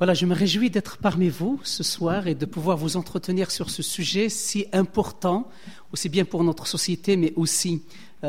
Voilà, je me réjouis d'être parmi vous ce soir et de pouvoir vous entretenir sur ce sujet si important, aussi bien pour notre société, mais aussi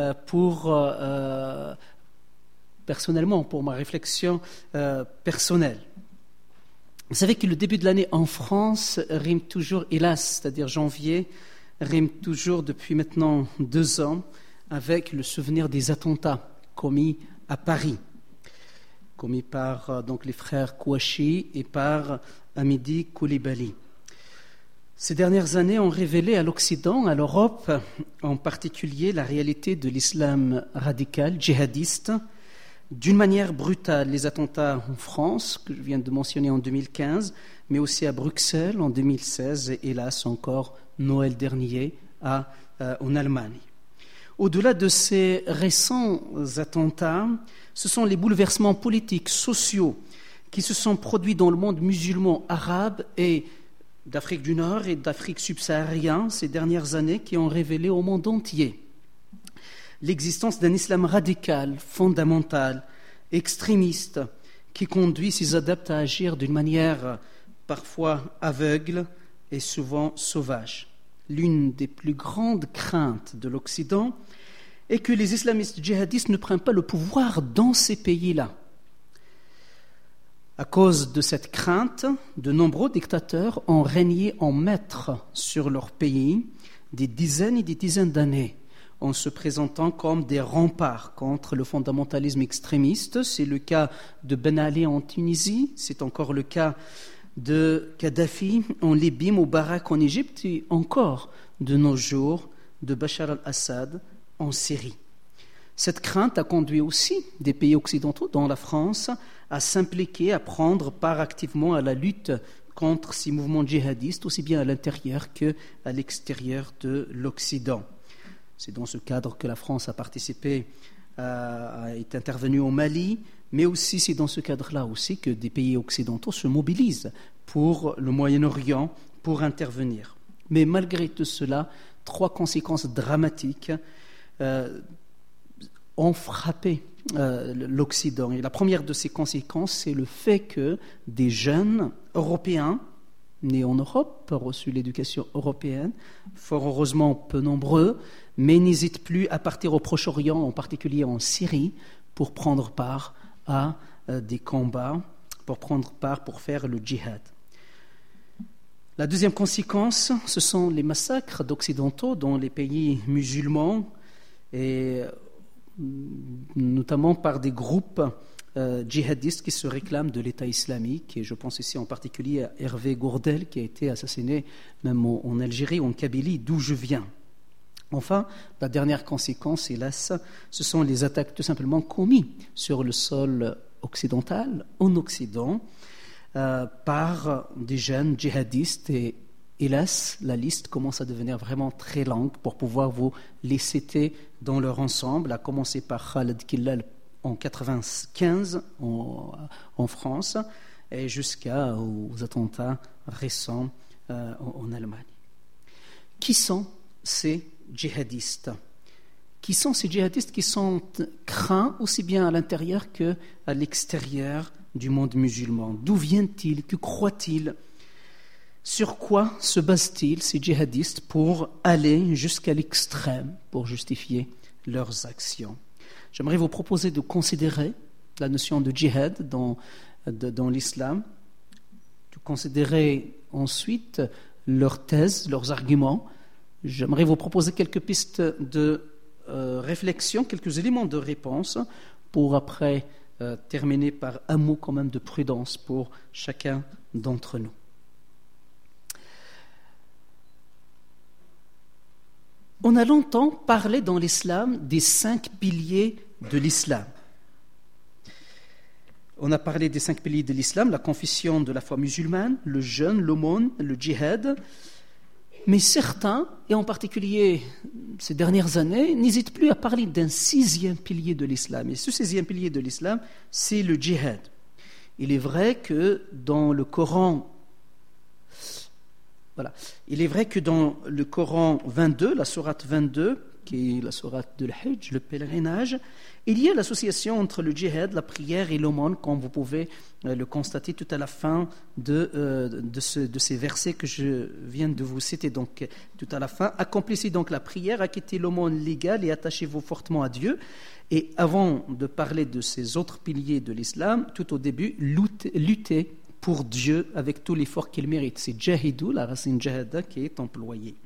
personnellement, pour ma réflexion personnelle. Vous savez que le début de l'année en France rime toujours, hélas, c'est-à-dire janvier, rime toujours depuis maintenant 2 ans avec le souvenir des attentats commis à Paris, commis par donc les frères Kouachi et par Hamidi Koulibaly. Ces dernières années ont révélé à l'Occident, à l'Europe en particulier, la réalité de l'islam radical, djihadiste. D'une manière brutale, les attentats en France, que je viens de mentionner en 2015, mais aussi à Bruxelles en 2016 et hélas encore Noël dernier en Allemagne. Au-delà de ces récents attentats, ce sont les bouleversements politiques, sociaux qui se sont produits dans le monde musulman arabe et d'Afrique du Nord et d'Afrique subsaharienne ces dernières années qui ont révélé au monde entier l'existence d'un islam radical, fondamental, extrémiste, qui conduit ses adeptes à agir d'une manière parfois aveugle et souvent sauvage. L'une des plus grandes craintes de l'Occident est que les islamistes djihadistes ne prennent pas le pouvoir dans ces pays-là. À cause de cette crainte, de nombreux dictateurs ont régné en maître sur leur pays des dizaines et des dizaines d'années, en se présentant comme des remparts contre le fondamentalisme extrémiste. C'est le cas de Ben Ali en Tunisie, c'est encore le cas de Kadhafi en Libye, Moubarak en Égypte et encore de nos jours de Bachar al-Assad en Syrie. Cette crainte a conduit aussi des pays occidentaux, dont la France, à s'impliquer, à prendre part activement à la lutte contre ces mouvements djihadistes, aussi bien à l'intérieur qu'à l'extérieur de l'Occident. C'est dans ce cadre que la France a participé, est intervenue au Mali, mais aussi c'est dans ce cadre-là aussi que des pays occidentaux se mobilisent pour le Moyen-Orient, pour intervenir. Mais malgré tout cela, 3 conséquences dramatiques ont frappé l'Occident. Et la première de ces conséquences, c'est le fait que des jeunes européens nés en Europe, reçu l'éducation européenne, fort heureusement peu nombreux, mais n'hésitent plus à partir au Proche-Orient, en particulier en Syrie, pour prendre part à des combats, pour faire le djihad. La deuxième conséquence, ce sont les massacres d'occidentaux dans les pays musulmans, et notamment par des groupes djihadistes qui se réclament de l'État islamique, et je pense ici en particulier à Hervé Gourdel qui a été assassiné même en Algérie, en Kabylie, d'où je viens. Enfin, la dernière conséquence, hélas, ce sont les attaques tout simplement commises sur le sol occidental, en Occident, par des jeunes djihadistes, et hélas, la liste commence à devenir vraiment très longue pour pouvoir vous les citer dans leur ensemble, à commencer par Khaled Killal en 1995 en France et jusqu'aux attentats récents en Allemagne. Qui sont ces djihadistes? Qui sont ces djihadistes qui sont craints aussi bien à l'intérieur qu'à l'extérieur du monde musulman? D'où viennent-ils? Que croient-ils? Sur quoi se basent-ils, ces djihadistes, pour aller jusqu'à l'extrême, pour justifier leurs actions? J'aimerais vous proposer de considérer la notion de djihad dans l'islam, de considérer ensuite leurs thèses, leurs arguments. J'aimerais vous proposer quelques pistes de réflexion, quelques éléments de réponse, pour après terminer par un mot quand même de prudence pour chacun d'entre nous. On a longtemps parlé dans l'islam des 5 piliers de l'islam. On a parlé des 5 piliers de l'islam, la confession de la foi musulmane, le jeûne, l'aumône, le djihad. Mais certains, et en particulier ces dernières années, n'hésitent plus à parler d'un 6e pilier de l'islam. Et ce 6e pilier de l'islam, c'est le djihad. Il est vrai que dans le Coran, il est vrai que dans le Coran 22, la sourate 22, qui est la sourate de l'Hajj, le pèlerinage, il y a l'association entre le djihad, la prière et l'aumône, comme vous pouvez le constater tout à la fin de ces versets que je viens de vous citer. Donc, tout à la fin, accomplissez donc la prière, acquittez l'aumône légale et attachez-vous fortement à Dieu. Et avant de parler de ces autres piliers de l'islam, tout au début, luttez pour Dieu avec tout l'effort qu'il mérite. C'est jahidou, la racine jahada, qui est employée.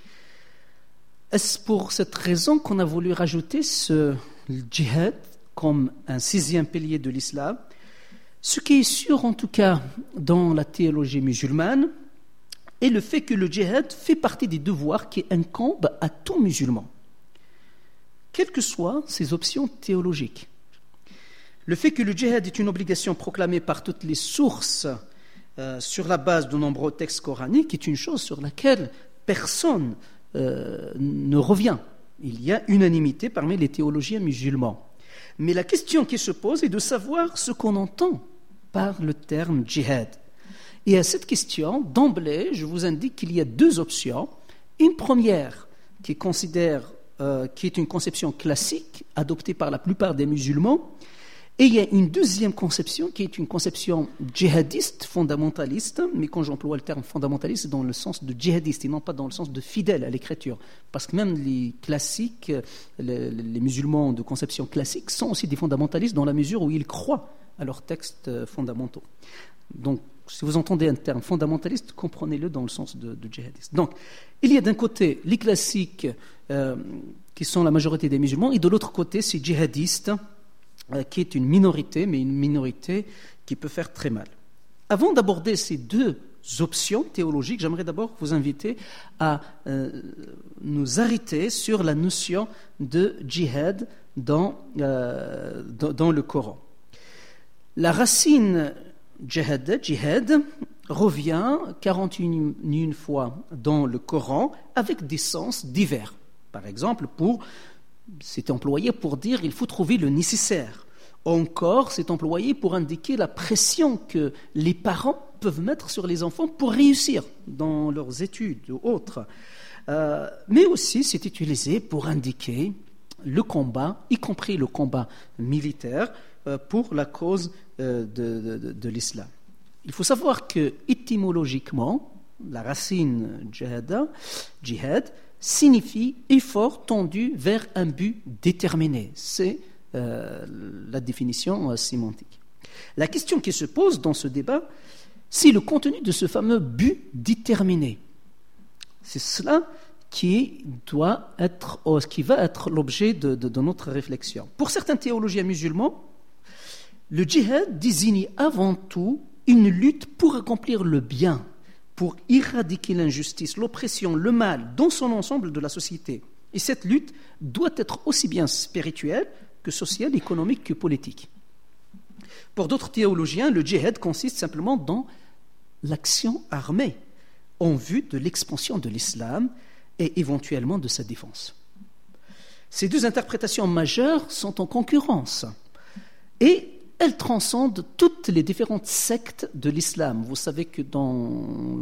Est-ce pour cette raison qu'on a voulu rajouter ce djihad comme un 6e pilier de l'islam? Ce qui est sûr, en tout cas, dans la théologie musulmane, est le fait que le djihad fait partie des devoirs qui incombent à tout musulman, quelles que soient ses options théologiques. Le fait que le djihad est une obligation proclamée par toutes les sources sur la base de nombreux textes coraniques est une chose sur laquelle personne ne revient. Il y a unanimité parmi les théologiens musulmans. Mais la question qui se pose est de savoir ce qu'on entend par le terme djihad. Et à cette question, d'emblée, je vous indique qu'il y a 2 options. Une première qui est une conception classique adoptée par la plupart des musulmans, et il y a une deuxième conception qui est une conception djihadiste, fondamentaliste, mais quand j'emploie le terme fondamentaliste, c'est dans le sens de djihadiste et non pas dans le sens de fidèle à l'écriture. Parce que même les classiques, les musulmans de conception classique sont aussi des fondamentalistes dans la mesure où ils croient à leurs textes fondamentaux. Donc, si vous entendez un terme fondamentaliste, comprenez-le dans le sens de djihadiste. Donc, il y a d'un côté les classiques qui sont la majorité des musulmans, et de l'autre côté, ces djihadistes qui est une minorité, mais une minorité qui peut faire très mal. Avant d'aborder ces 2 options théologiques, j'aimerais d'abord vous inviter à nous arrêter sur la notion de djihad dans le Coran. La racine djihad revient 41 fois dans le Coran avec des sens divers. Par exemple, c'est employé pour dire qu'il faut trouver le nécessaire. Encore, c'est employé pour indiquer la pression que les parents peuvent mettre sur les enfants pour réussir dans leurs études ou autres. Mais aussi, c'est utilisé pour indiquer le combat, y compris le combat militaire, pour la cause de l'islam. Il faut savoir que, étymologiquement, la racine djihad, signifie effort tendu vers un but déterminé. C'est la définition sémantique. La question qui se pose dans ce débat, c'est le contenu de ce fameux but déterminé. C'est cela qui va être l'objet de notre réflexion. Pour certains théologiens musulmans, le djihad désigne avant tout une lutte pour accomplir le bien, pour éradiquer l'injustice, l'oppression, le mal dans son ensemble de la société. Et cette lutte doit être aussi bien spirituelle que sociale, économique que politique. Pour d'autres théologiens, le djihad consiste simplement dans l'action armée en vue de l'expansion de l'islam et éventuellement de sa défense. Ces 2 interprétations majeures sont en concurrence et elles transcendent toutes les différentes sectes de l'islam. Vous savez que dans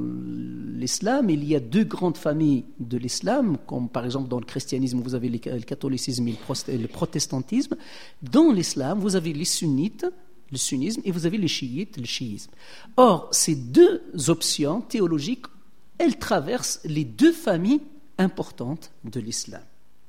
l'islam, il y a 2 grandes familles de l'islam, comme par exemple dans le christianisme, vous avez le catholicisme et le protestantisme. Dans l'islam, vous avez les sunnites, le sunnisme, et vous avez les chiites, le chiisme. Or, ces 2 options théologiques, elles traversent les 2 familles importantes de l'islam.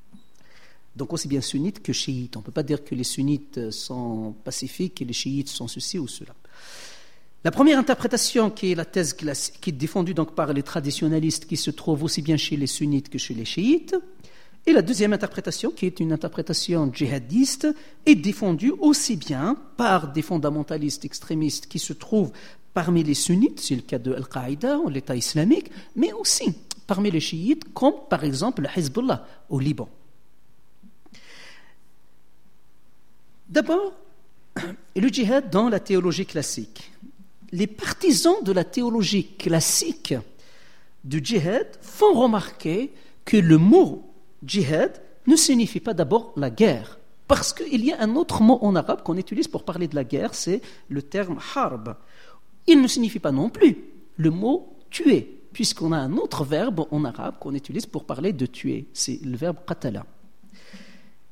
Donc aussi bien sunnites que chiites. On ne peut pas dire que les sunnites sont pacifiques et les chiites sont ceci ou cela. La première interprétation, qui est la thèse classique, qui est défendue donc par les traditionalistes, qui se trouve aussi bien chez les sunnites que chez les chiites, et la deuxième interprétation, qui est une interprétation djihadiste, est défendue aussi bien par des fondamentalistes extrémistes qui se trouvent parmi les sunnites, c'est le cas de Al-Qaïda ou l'État islamique, mais aussi parmi les chiites, comme par exemple le Hezbollah au Liban. D'abord, le djihad dans la théologie classique. Les partisans de la théologie classique du djihad font remarquer que le mot djihad ne signifie pas d'abord la guerre, parce qu'il y a un autre mot en arabe qu'on utilise pour parler de la guerre, c'est le terme harb. Il ne signifie pas non plus le mot tuer, puisqu'on a un autre verbe en arabe qu'on utilise pour parler de tuer, c'est le verbe qatala.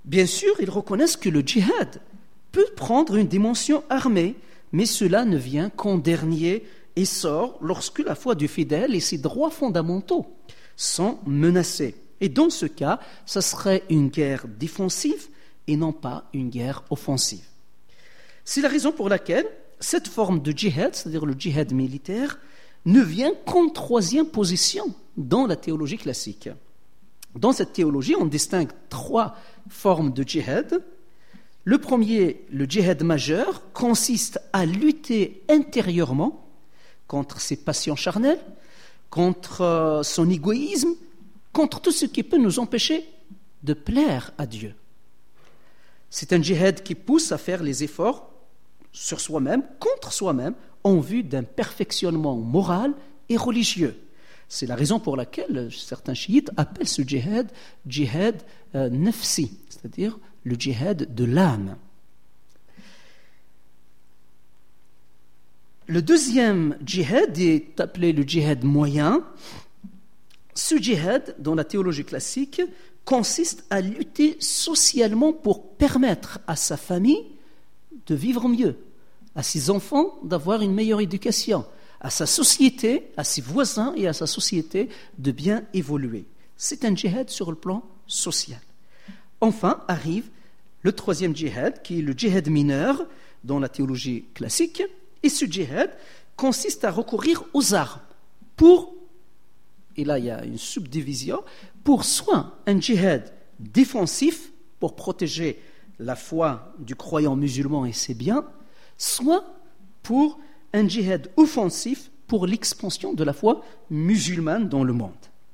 Bien sûr, ils reconnaissent que le djihad peut prendre une dimension armée, mais cela ne vient qu'en dernier essor lorsque la foi du fidèle et ses droits fondamentaux sont menacés. Et dans ce cas, ce serait une guerre défensive et non pas une guerre offensive. C'est la raison pour laquelle cette forme de djihad, c'est-à-dire le djihad militaire, ne vient qu'en troisième position dans la théologie classique. Dans cette théologie, on distingue trois formes de djihad. Le premier, le djihad majeur, consiste à lutter intérieurement contre ses passions charnelles, contre son égoïsme, contre tout ce qui peut nous empêcher de plaire à Dieu. C'est un djihad qui pousse à faire les efforts sur soi-même, contre soi-même, en vue d'un perfectionnement moral et religieux. C'est la raison pour laquelle certains chiites appellent ce djihad nafsi, c'est-à-dire le djihad de l'âme. Le deuxième djihad est appelé le djihad moyen. Ce djihad, dans la théologie classique, consiste à lutter socialement pour permettre à sa famille de vivre mieux, à ses enfants d'avoir une meilleure éducation, à sa société, à ses voisins et à sa société de bien évoluer. C'est un djihad sur le plan social. Enfin arrive le troisième djihad, qui est le djihad mineur dans la théologie classique. Et ce djihad consiste à recourir aux armes pour, et là il y a une subdivision, pour soit un djihad défensif pour protéger la foi du croyant musulman et ses biens, soit pour un djihad offensif pour l'expansion de la foi musulmane dans le monde.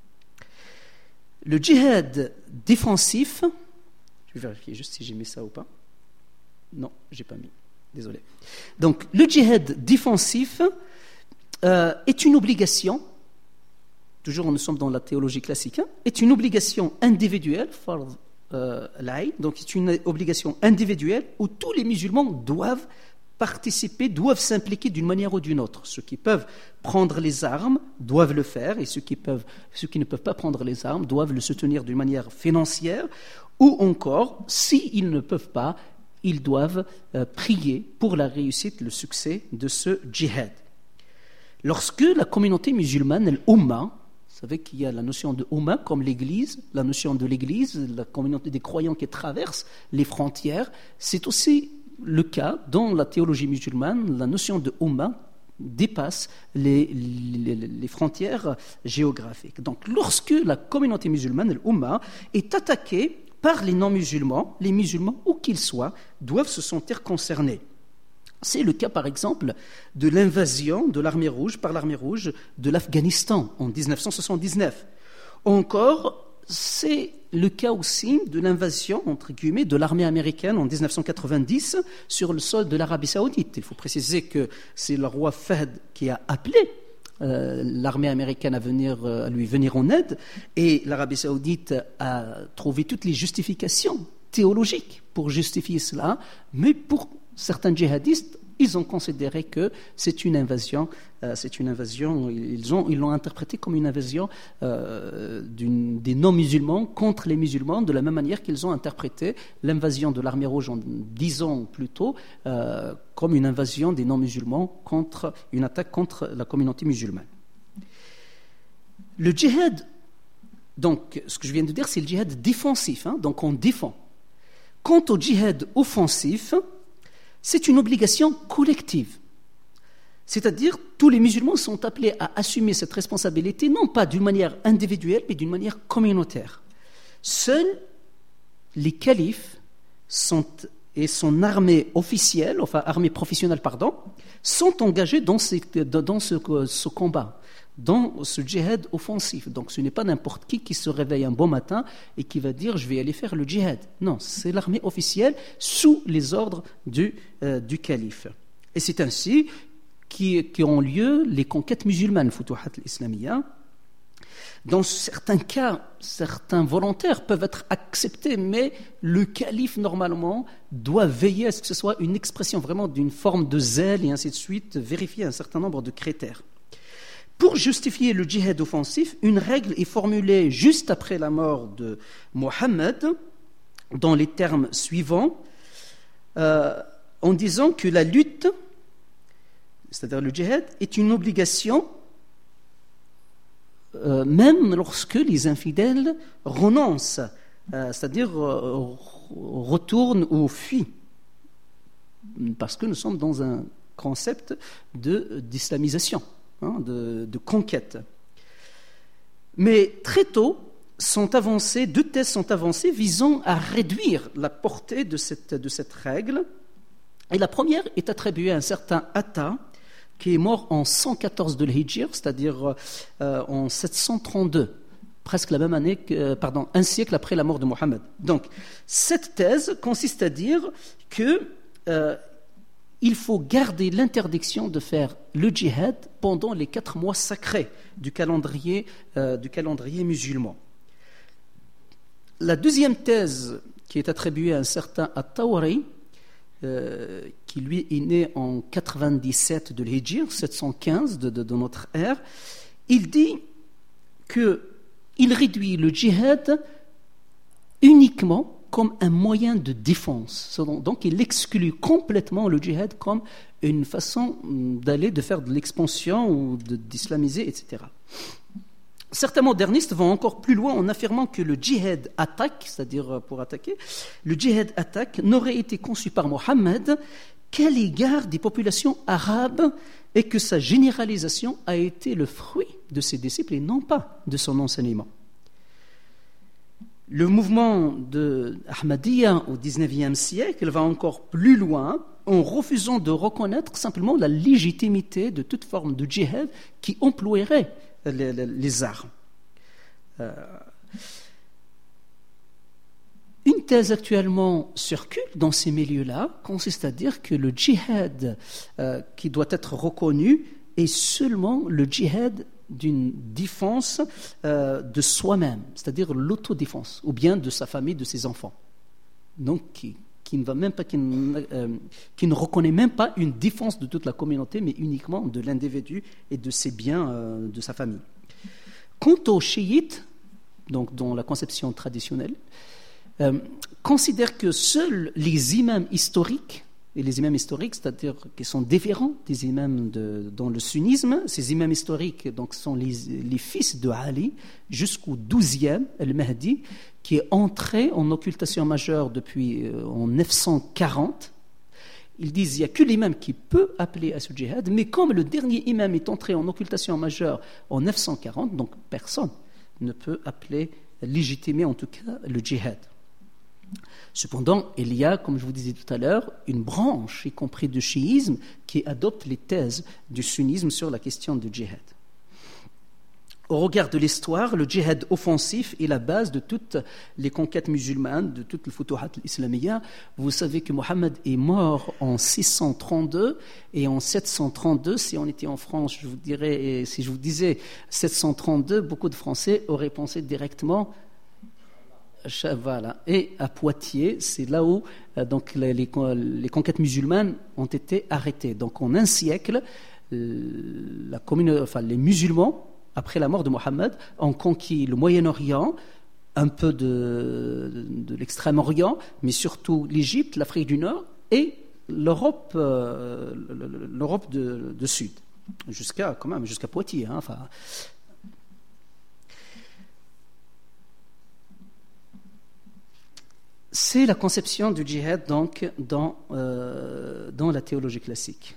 Le djihad défensif, je vais vérifier juste si j'ai mis ça ou pas. Non, j'ai pas mis. Désolé. Donc, le djihad défensif est une obligation, toujours nous sommes dans la théologie classique, est une obligation individuelle, fard l'Aïn, donc c'est une obligation individuelle où tous les musulmans doivent participer, doivent s'impliquer d'une manière ou d'une autre. Ceux qui peuvent prendre les armes doivent le faire, et ceux qui ne peuvent pas prendre les armes doivent le soutenir d'une manière financière, ou encore, s'ils ne peuvent pas, ils doivent prier pour la réussite, le succès de ce djihad. Lorsque la communauté musulmane, l'Ummah, vous savez qu'il y a la notion de Ummah comme l'Église, la notion de l'Église, la communauté des croyants qui traverse les frontières, c'est aussi le cas dans la théologie musulmane, la notion de Ummah dépasse les frontières géographiques. Donc lorsque la communauté musulmane, l'Ummah, est attaquée par les non-musulmans, les musulmans, où qu'ils soient, doivent se sentir concernés. C'est le cas, par exemple, de l'invasion de l'armée rouge par l'armée rouge de l'Afghanistan en 1979. Encore, c'est le cas aussi de l'invasion, entre guillemets, de l'armée américaine en 1990 sur le sol de l'Arabie Saoudite. Il faut préciser que c'est le roi Fahd qui a appelé l'armée américaine à lui venir en aide, et l'Arabie Saoudite a trouvé toutes les justifications théologiques pour justifier cela, mais pour certains djihadistes, ils ont considéré que c'est une invasion, ils l'ont interprété comme une invasion des non-musulmans contre les musulmans, de la même manière qu'ils ont interprété l'invasion de l'armée rouge 10 ans plus tôt comme une invasion des non-musulmans, une attaque contre la communauté musulmane. Le djihad, donc ce que je viens de dire, c'est le djihad défensif, donc on défend. Quant au djihad offensif, c'est une obligation collective. C'est-à-dire, tous les musulmans sont appelés à assumer cette responsabilité, non pas d'une manière individuelle, mais d'une manière communautaire. Seuls les califes et son armée officielle, enfin armée professionnelle, sont engagés dans ce combat, dans ce djihad offensif. Donc ce n'est pas n'importe qui se réveille un bon matin et qui va dire « je vais aller faire le djihad ». Non, c'est l'armée officielle sous les ordres du calife. Et c'est ainsi qu'ont lieu les conquêtes musulmanes, Futuhat al-Islamiyya. Dans certains cas, certains volontaires peuvent être acceptés, mais le calife, normalement, doit veiller à ce que ce soit une expression vraiment d'une forme de zèle et ainsi de suite, vérifier un certain nombre de critères. Pour justifier le djihad offensif, une règle est formulée juste après la mort de Mohammed, dans les termes suivants, en disant que la lutte, c'est-à-dire le djihad, est une obligation même lorsque les infidèles renoncent, c'est-à-dire retournent ou fuient, parce que nous sommes dans un concept d'islamisation, de conquête. Mais très tôt, deux thèses sont avancées visant à réduire la portée de cette règle. Et la première est attribuée à un certain Atta, qui est mort en 114 de l'Hijr, c'est-à-dire en 732, presque la même année, un siècle après la mort de Mohammed. Donc, cette thèse consiste à dire que il faut garder l'interdiction de faire le djihad pendant les 4 mois sacrés du calendrier musulman. La deuxième thèse qui est attribuée à un certain At-Tawari, qui lui est né en 97 de l'Hijr, 715 de notre ère, il dit qu'il réduit le djihad uniquement comme un moyen de défense. Donc il exclut complètement le djihad comme une façon de faire de l'expansion ou d'islamiser, etc. Certains modernistes vont encore plus loin en affirmant que le djihad attaque, c'est-à-dire pour attaquer, le djihad attaque n'aurait été conçu par Mohammed qu'à l'égard des populations arabes et que sa généralisation a été le fruit de ses disciples et non pas de son enseignement. Le mouvement de Ahmadiyya au XIXe siècle va encore plus loin en refusant de reconnaître simplement la légitimité de toute forme de djihad qui emploierait les armes. Une thèse actuellement circule dans ces milieux-là consiste à dire que le djihad qui doit être reconnu est seulement le djihad d'une défense de soi-même, c'est-à-dire l'autodéfense, ou bien de sa famille, de ses enfants. Donc, qui ne reconnaît même pas une défense de toute la communauté, mais uniquement de l'individu et de ses biens, de sa famille. Quant aux chiites, donc dans la conception traditionnelle, considèrent que seuls les imams historiques, et les imams historiques, c'est-à-dire qui sont différents des imams dans le sunnisme, ces imams historiques donc, sont les fils de Ali jusqu'au 12e, al-Mahdi, qui est entré en occultation majeure depuis en 940. Ils disent qu'il n'y a que l'imam qui peut appeler à ce djihad, mais comme le dernier imam est entré en occultation majeure en 940, donc personne ne peut appeler, légitimer en tout cas le djihad. Cependant, il y a, comme je vous disais tout à l'heure, une branche, y compris du chiisme, qui adopte les thèses du sunnisme sur la question du djihad. Au regard de l'histoire, le djihad offensif est la base de toutes les conquêtes musulmanes, de toutes les futuhat islamiyya. Vous savez que Mohammed est mort en 632 et en 732, si on était en France, je vous dirais, et si je vous disais 732, beaucoup de Français auraient pensé directement voilà. Et à Poitiers, c'est là où donc, les conquêtes musulmanes ont été arrêtées. Donc en un siècle, les musulmans, après la mort de Mohammed, ont conquis le Moyen-Orient, un peu de l'Extrême-Orient, mais surtout l'Égypte, l'Afrique du Nord et l'Europe de Sud, jusqu'à Poitiers. C'est la conception du djihad donc dans la théologie classique.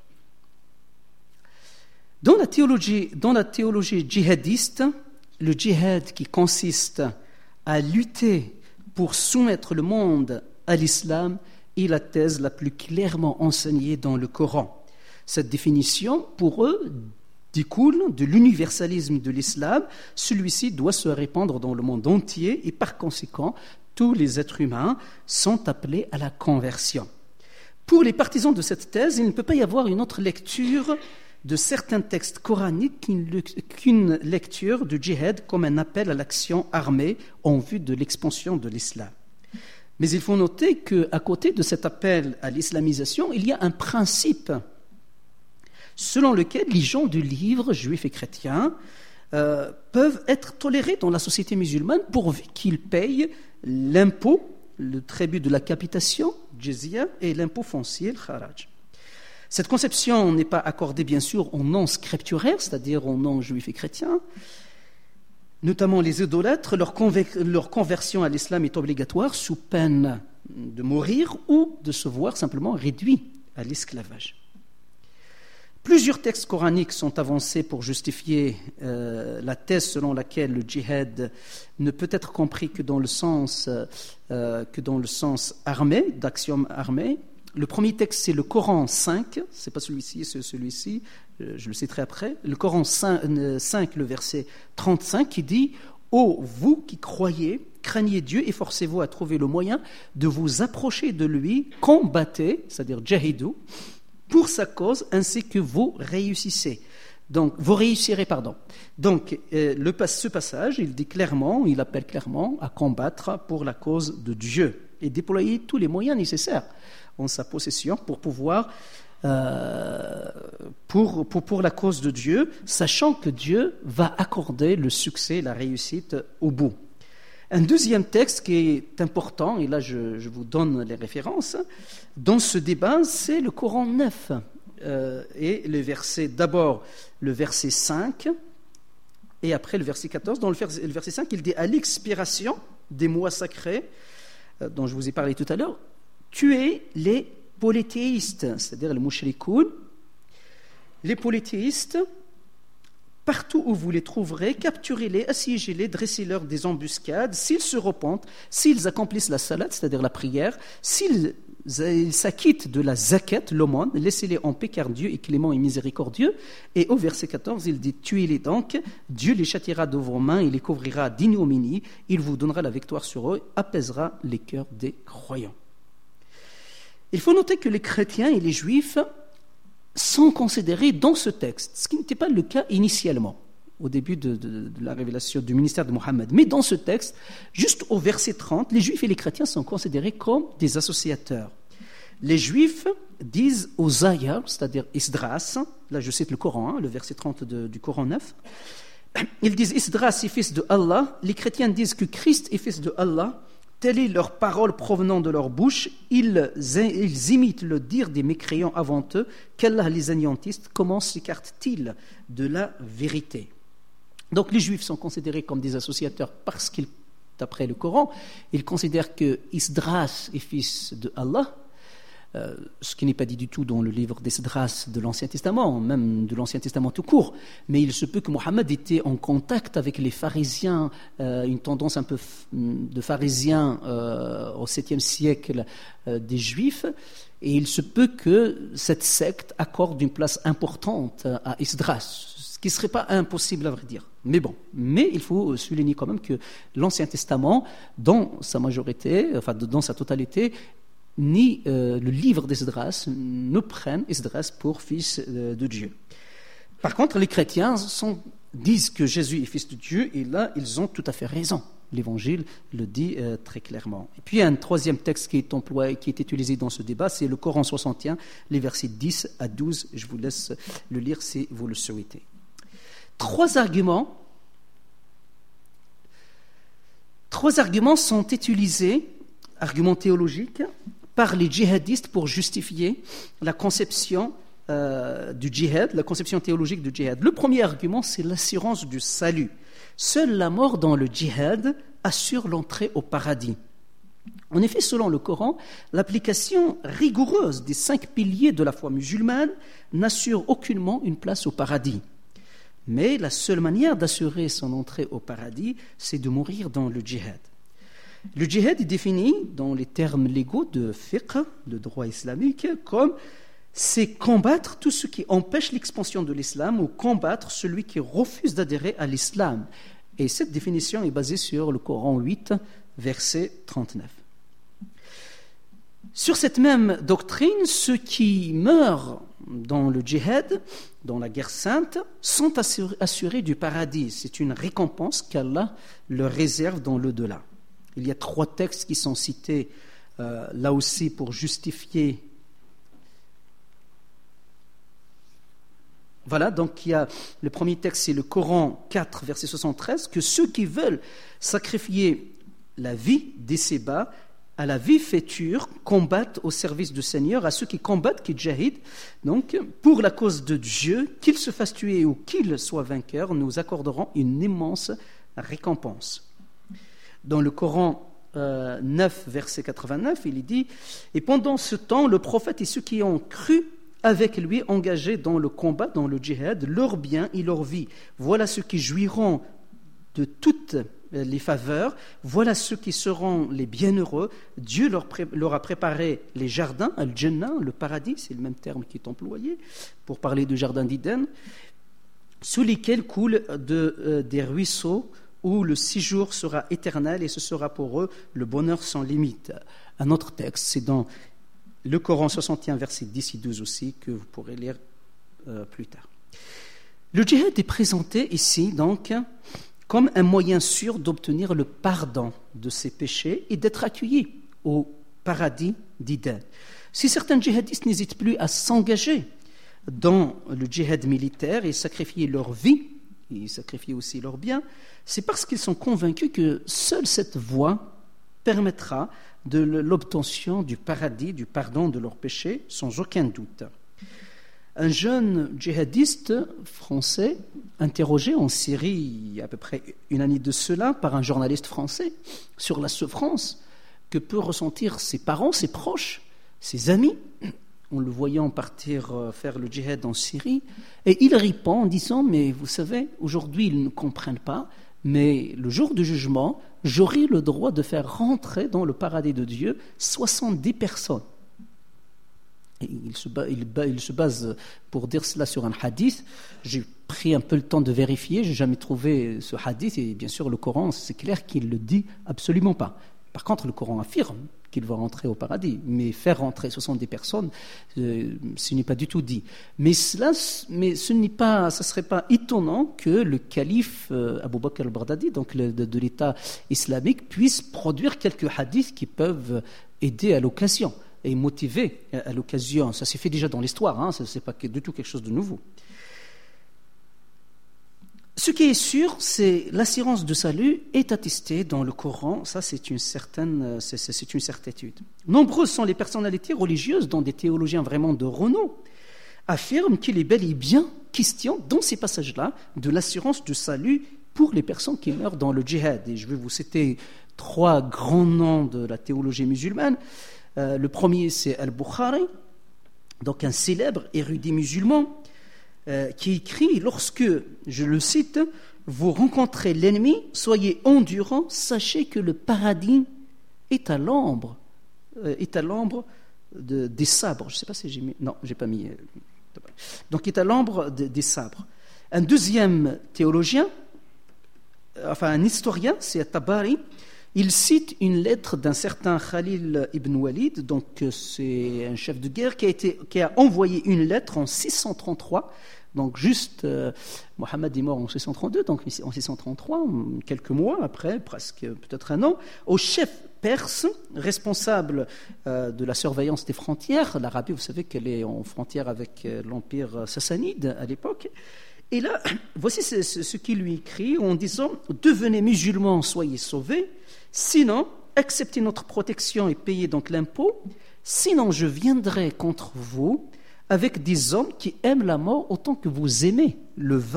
Dans la théologie djihadiste, le djihad qui consiste à lutter pour soumettre le monde à l'islam est la thèse la plus clairement enseignée dans le Coran. Cette définition, pour eux, découle de l'universalisme de l'islam. Celui-ci doit se répandre dans le monde entier et par conséquent, tous les êtres humains sont appelés à la conversion. Pour les partisans de cette thèse, il ne peut pas y avoir une autre lecture de certains textes coraniques qu'une lecture du djihad comme un appel à l'action armée en vue de l'expansion de l'islam. Mais il faut noter qu'à côté de cet appel à l'islamisation, il y a un principe selon lequel les gens du livre, juifs et chrétiens, peuvent être tolérés dans la société musulmane pourvu qu'ils payent l'impôt le tribut de la capitation, jizya, et l'impôt foncier, le kharaj. Cette conception n'est pas accordée, bien sûr, aux noms scripturaires, c'est-à-dire aux noms juifs et chrétiens. Notamment les idolâtres, leur conversion à l'islam est obligatoire sous peine de mourir ou de se voir simplement réduit à l'esclavage. Plusieurs textes coraniques sont avancés pour justifier la thèse selon laquelle le djihad ne peut être compris que dans le sens armé, d'axiome armé. Le premier texte, c'est le Coran 5, c'est pas celui-ci, c'est celui-ci, je le citerai après. Le Coran 5, le verset 35, qui dit « Ô vous qui croyez, craignez Dieu, efforcez-vous à trouver le moyen de vous approcher de lui, combattez, c'est-à-dire jahidou, pour sa cause, ainsi que vous réussissez. » Donc, vous réussirez, pardon. Donc, ce passage, il appelle clairement à combattre pour la cause de Dieu et déployer tous les moyens nécessaires en sa possession pour pouvoir, pour la cause de Dieu, sachant que Dieu va accorder le succès, la réussite au bout. Un deuxième texte qui est important, et là je vous donne les références, dans ce débat, c'est le Coran 9. Et d'abord le verset 5, et après le verset 14. Dans le verset 5, il dit « À l'expiration des mois sacrés, dont je vous ai parlé tout à l'heure, tuez les polythéistes, c'est-à-dire les mushrikoun, les polythéistes, partout où vous les trouverez, capturez-les, assiégez-les, dressez-leur des embuscades, s'ils se repentent, s'ils accomplissent la salat, c'est-à-dire la prière, s'ils s'acquittent de la zakat, l'aumône, laissez-les en paix car Dieu est clément et miséricordieux. » Et au verset 14, il dit « Tuez-les donc, Dieu les châtiera de vos mains, il les couvrira d'ignominie, il vous donnera la victoire sur eux, apaisera les cœurs des croyants. » Il faut noter que les chrétiens et les juifs sont considérés dans ce texte, ce qui n'était pas le cas initialement, au début de la révélation du ministère de Mohammed. Mais dans ce texte, juste au verset 30, les juifs et les chrétiens sont considérés comme des associateurs. Les juifs disent aux ayahs, c'est-à-dire Isdras, là je cite le Coran, le verset 30 du Coran 9, ils disent Isdras est fils de Allah, les chrétiens disent que Christ est fils de Allah. Telle est leur parole provenant de leur bouche, ils imitent le dire des mécréants avant eux, qu'Allah les anéantisse, comment s'écartent-ils de la vérité? Donc les juifs sont considérés comme des associateurs parce qu'ils, d'après le Coran, ils considèrent que Isdras est fils de Allah, ce qui n'est pas dit du tout dans le livre d'Esdras de l'Ancien Testament, même de l'Ancien Testament tout court, mais il se peut que Mohammed était en contact avec les pharisiens, une tendance un peu de pharisiens au 7e siècle des Juifs, et il se peut que cette secte accorde une place importante à Esdras, ce qui ne serait pas impossible à vrai dire. Mais il faut souligner quand même que l'Ancien Testament, dans sa majorité, enfin dans sa totalité, ni le livre d'Esdras ne prennent Esdras pour fils de Dieu. Par contre, les chrétiens disent que Jésus est fils de Dieu, et là, ils ont tout à fait raison. L'Évangile le dit très clairement. Et puis, un troisième texte qui est utilisé dans ce débat, c'est le Coran 61, les versets 10 à 12. Je vous laisse le lire si vous le souhaitez. Trois arguments sont utilisés, arguments théologiques, par les djihadistes pour justifier la conception du djihad, la conception théologique du djihad. Le premier argument, c'est l'assurance du salut. Seule la mort dans le djihad assure l'entrée au paradis. En effet, selon le Coran, l'application rigoureuse des 5 piliers de la foi musulmane n'assure aucunement une place au paradis. Mais la seule manière d'assurer son entrée au paradis, c'est de mourir dans le djihad. Le djihad est défini dans les termes légaux de fiqh, de droit islamique, comme c'est combattre tout ce qui empêche l'expansion de l'islam ou combattre celui qui refuse d'adhérer à l'islam. Et cette définition est basée sur le Coran 8, verset 39. Sur cette même doctrine, ceux qui meurent dans le djihad, dans la guerre sainte, sont assurés du paradis. C'est une récompense qu'Allah leur réserve dans l'au-delà. Il y a 3 textes qui sont cités là aussi pour justifier. Voilà, donc il y a le premier texte, c'est le Coran 4, verset 73, que ceux qui veulent sacrifier la vie d'Esseba à la vie future combattent au service du Seigneur, à ceux qui combattent, qui jahident, donc pour la cause de Dieu, qu'ils se fassent tuer ou qu'ils soient vainqueurs, nous accorderons une immense récompense. Dans le Coran 9, verset 89, il dit « Et pendant ce temps, le prophète et ceux qui ont cru avec lui engagés dans le combat, dans le djihad, leurs biens et leur vie. Voilà ceux qui jouiront de toutes les faveurs, voilà ceux qui seront les bienheureux. Dieu leur a préparé les jardins, al-Jannah, le paradis, c'est le même terme qui est employé pour parler du jardin d'Éden, sous lesquels coulent des ruisseaux où le séjour sera éternel et ce sera pour eux le bonheur sans limite. Un autre texte, c'est dans le Coran 61, versets 10 et 12 aussi, que vous pourrez lire plus tard. Le djihad est présenté ici donc comme un moyen sûr d'obtenir le pardon de ses péchés et d'être accueilli au paradis d'Éden. Si certains djihadistes n'hésitent plus à s'engager dans le djihad militaire et sacrifier leur vie, et sacrifier aussi leurs biens, c'est parce qu'ils sont convaincus que seule cette voie permettra de l'obtention du paradis, du pardon de leurs péchés, sans aucun doute. Un jeune djihadiste français, interrogé en Syrie il y a à peu près une année de cela par un journaliste français sur la souffrance que peuvent ressentir ses parents, ses proches, ses amis, en le voyant partir faire le djihad en Syrie, et il répond en disant « Mais vous savez, aujourd'hui ils ne comprennent pas, mais le jour du jugement, j'aurai le droit de faire rentrer dans le paradis de Dieu 70 personnes. » Et il se base pour dire cela sur un hadith. J'ai pris un peu le temps de vérifier, je n'ai jamais trouvé ce hadith, et bien sûr le Coran, c'est clair qu'il ne le dit absolument pas. Par contre, le Coran affirme qu'il va rentrer au paradis, mais faire rentrer 70 personnes, ce n'est pas du tout dit. Mais ce serait pas étonnant que le calife Abu Bakr al-Baghdadi, donc de l'État islamique, puisse produire quelques hadiths qui peuvent aider à l'occasion et motiver à l'occasion. Ça s'est fait déjà dans l'histoire, ça n'est pas du tout quelque chose de nouveau. Ce qui est sûr, c'est l'assurance de salut est attestée dans le Coran, ça c'est une certitude. Nombreuses sont les personnalités religieuses, dont des théologiens vraiment de renom, affirment qu'il est bel et bien question, dans ces passages-là, de l'assurance du salut pour les personnes qui meurent dans le djihad. Et je vais vous citer 3 grands noms de la théologie musulmane. Le premier, c'est Al-Bukhari, donc un célèbre érudit musulman, qui écrit, lorsque, je le cite, vous rencontrez l'ennemi, soyez endurants, sachez que le paradis est à l'ombre des sabres. Je ne sais pas si j'ai mis, non, j'ai pas mis. Donc, est à l'ombre des sabres. Un deuxième théologien, un historien, c'est Tabari. Il cite une lettre d'un certain Khalil ibn Walid, donc c'est un chef de guerre qui a envoyé une lettre en 633. Donc juste, Mohammed est mort en 632, donc en 633, quelques mois après, presque peut-être un an, au chef perse responsable de la surveillance des frontières. L'Arabie, vous savez qu'elle est en frontière avec l'Empire sassanide à l'époque. Et là, voici ce qu'il lui écrit en disant « Devenez musulmans, soyez sauvés, sinon, acceptez notre protection et payez donc l'impôt, sinon je viendrai contre vous avec des hommes qui aiment la mort autant que vous aimez le vin. »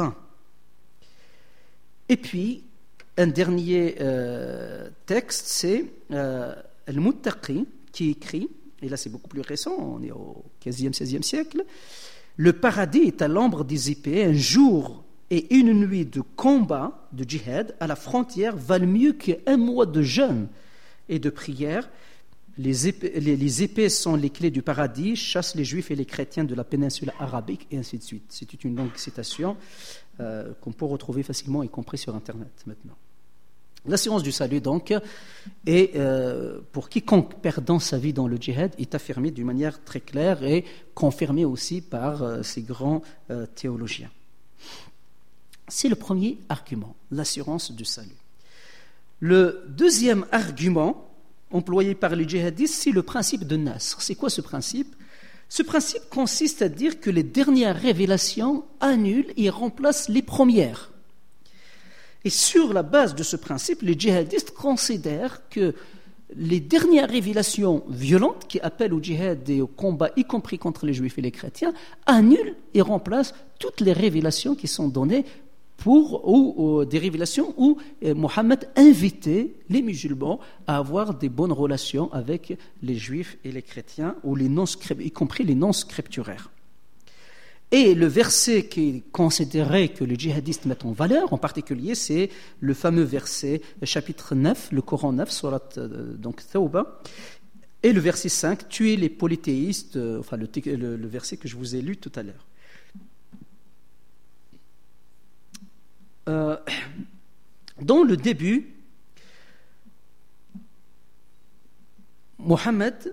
Et puis, un dernier texte, c'est Al-Muttaqi qui écrit, et là c'est beaucoup plus récent, on est au 15e, 16e siècle, « Le paradis est à l'ombre des épées, un jour et une nuit de combat, de djihad, à la frontière valent mieux qu'un mois de jeûne et de prière. Les épées sont les clés du paradis, chassent les juifs et les chrétiens de la péninsule arabique, et ainsi de suite. » C'est une longue citation qu'on peut retrouver facilement, y compris sur Internet maintenant. L'assurance du salut, donc, est, pour quiconque perdant sa vie dans le djihad, est affirmée d'une manière très claire et confirmée aussi par ces grands théologiens. C'est le premier argument, l'assurance du salut. Le deuxième argument employé par les djihadistes, c'est le principe de Nasr. C'est quoi ce principe ? Ce principe consiste à dire que les dernières révélations annulent et remplacent les premières. Et sur la base de ce principe, les djihadistes considèrent que les dernières révélations violentes qui appellent au djihad et au combat, y compris contre les juifs et les chrétiens, annulent et remplacent toutes les révélations qui sont données ou des révélations où Mohammed invitait les musulmans à avoir des bonnes relations avec les juifs et les chrétiens, ou y compris les non-scripturaires. Et le verset qui est considéré que les djihadistes mettent en valeur, en particulier, c'est le fameux verset, chapitre 9, le Coran 9, surat donc Tawbah, et le verset 5, tuer les polythéistes, enfin le verset que je vous ai lu tout à l'heure. Dans le début, Mohammed,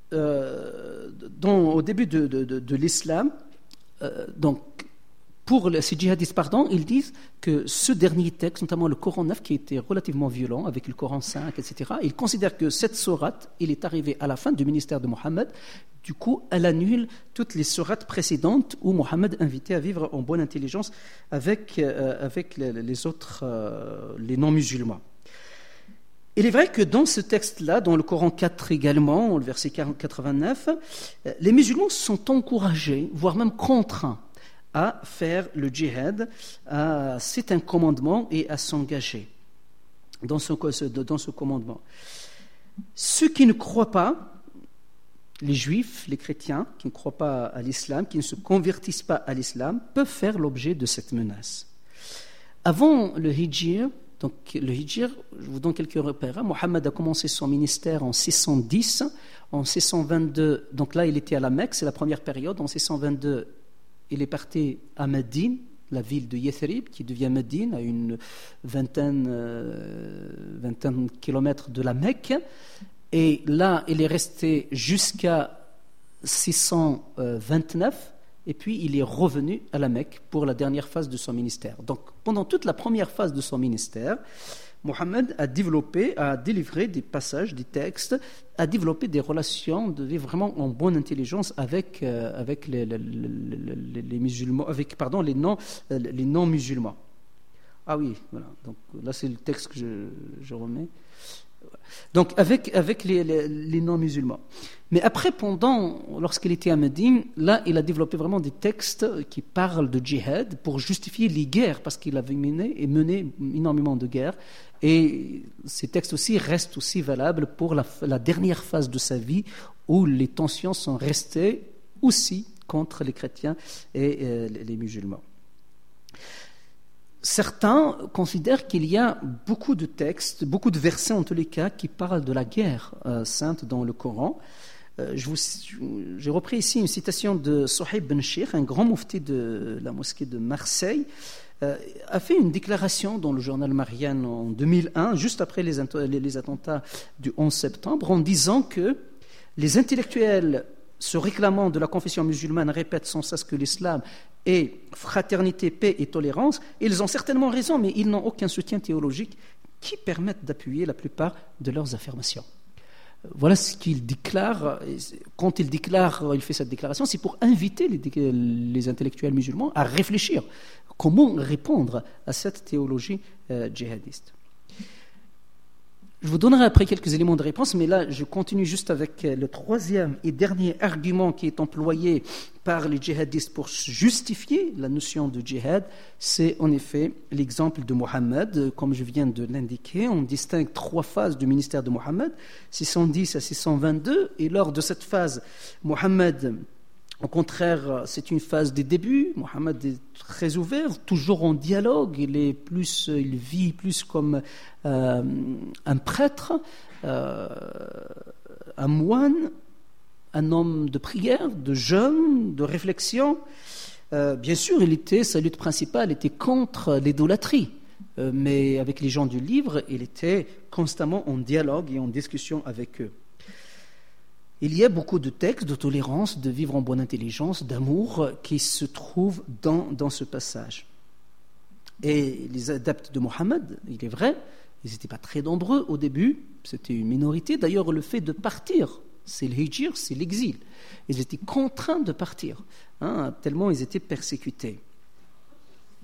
au début de l'islam, donc pour ces djihadistes, ils disent que ce dernier texte, notamment le Coran 9, qui était relativement violent avec le Coran 5, etc., ils considèrent que cette sourate, il est arrivé à la fin du ministère de Mohammed. Du coup, elle annule toutes les sourates précédentes où Mohammed invitait à vivre en bonne intelligence avec les autres, les non-musulmans. Il est vrai que dans ce texte-là, dans le Coran 4 également, le verset 89, les musulmans sont encouragés, voire même contraints, à faire le djihad, c'est un commandement, et à s'engager dans ce commandement. Ceux qui ne croient pas, les juifs, les chrétiens, qui ne croient pas à l'islam, qui ne se convertissent pas à l'islam, peuvent faire l'objet de cette menace. Avant le hijr, je vous donne quelques repères. Mohammed a commencé son ministère en 610. En 622, donc là il était à la Mecque, c'est la première période. En 622, il est parti à Médine, la ville de Yathrib, qui devient Médine, à une vingtaine de kilomètres de la Mecque. Et là, il est resté jusqu'à 629, et puis il est revenu à la Mecque pour la dernière phase de son ministère. Donc, pendant toute la première phase de son ministère, Mohammed a délivré des passages, des textes, a développé des relations de vivre vraiment en bonne intelligence avec les musulmans, les non-musulmans. Ah oui, voilà. Donc là, c'est le texte que je remets. Donc avec les non-musulmans. Mais après, lorsqu'il était à Médine, là, il a développé vraiment des textes qui parlent de djihad pour justifier les guerres, parce qu'il avait mené énormément de guerres. Et ces textes aussi restent aussi valables pour la dernière phase de sa vie, où les tensions sont restées aussi contre les chrétiens et les musulmans. Certains considèrent qu'il y a beaucoup de textes, beaucoup de versets en tous les cas, qui parlent de la guerre sainte dans le Coran. J'ai repris ici une citation de Suhaib Ben Shir, un grand moufti de la mosquée de Marseille, a fait une déclaration dans le journal Marianne en 2001, juste après les attentats du 11 septembre, en disant que les intellectuels se réclamant de la confession musulmane répètent sans cesse que l'islam est fraternité, paix et tolérance. Ils ont certainement raison, mais ils n'ont aucun soutien théologique qui permette d'appuyer la plupart de leurs affirmations. Voilà ce qu'il déclare. Quand il fait cette déclaration, c'est pour inviter les intellectuels musulmans à réfléchir comment répondre à cette théologie djihadiste. Je vous donnerai après quelques éléments de réponse, mais là, je continue juste avec le troisième et dernier argument qui est employé par les djihadistes pour justifier la notion de djihad. C'est en effet l'exemple de Mohammed. Comme je viens de l'indiquer, on distingue 3 phases du ministère de Mohammed, 610 à 622. Et lors de cette phase, Mohammed, au contraire, c'est une phase des débuts. Mohammed est très ouvert, toujours en dialogue. Il vit plus comme un prêtre, un moine, un homme de prière, de jeûne, de réflexion. Bien sûr, sa lutte principale était contre l'idolâtrie. Mais avec les gens du livre, il était constamment en dialogue et en discussion avec eux. Il y a beaucoup de textes de tolérance, de vivre en bonne intelligence, d'amour qui se trouvent dans ce passage. Et les adeptes de Mohammed, il est vrai, ils n'étaient pas très nombreux au début, c'était une minorité. D'ailleurs, le fait de partir, c'est le hijr, c'est l'exil. Ils étaient contraints de partir, tellement ils étaient persécutés.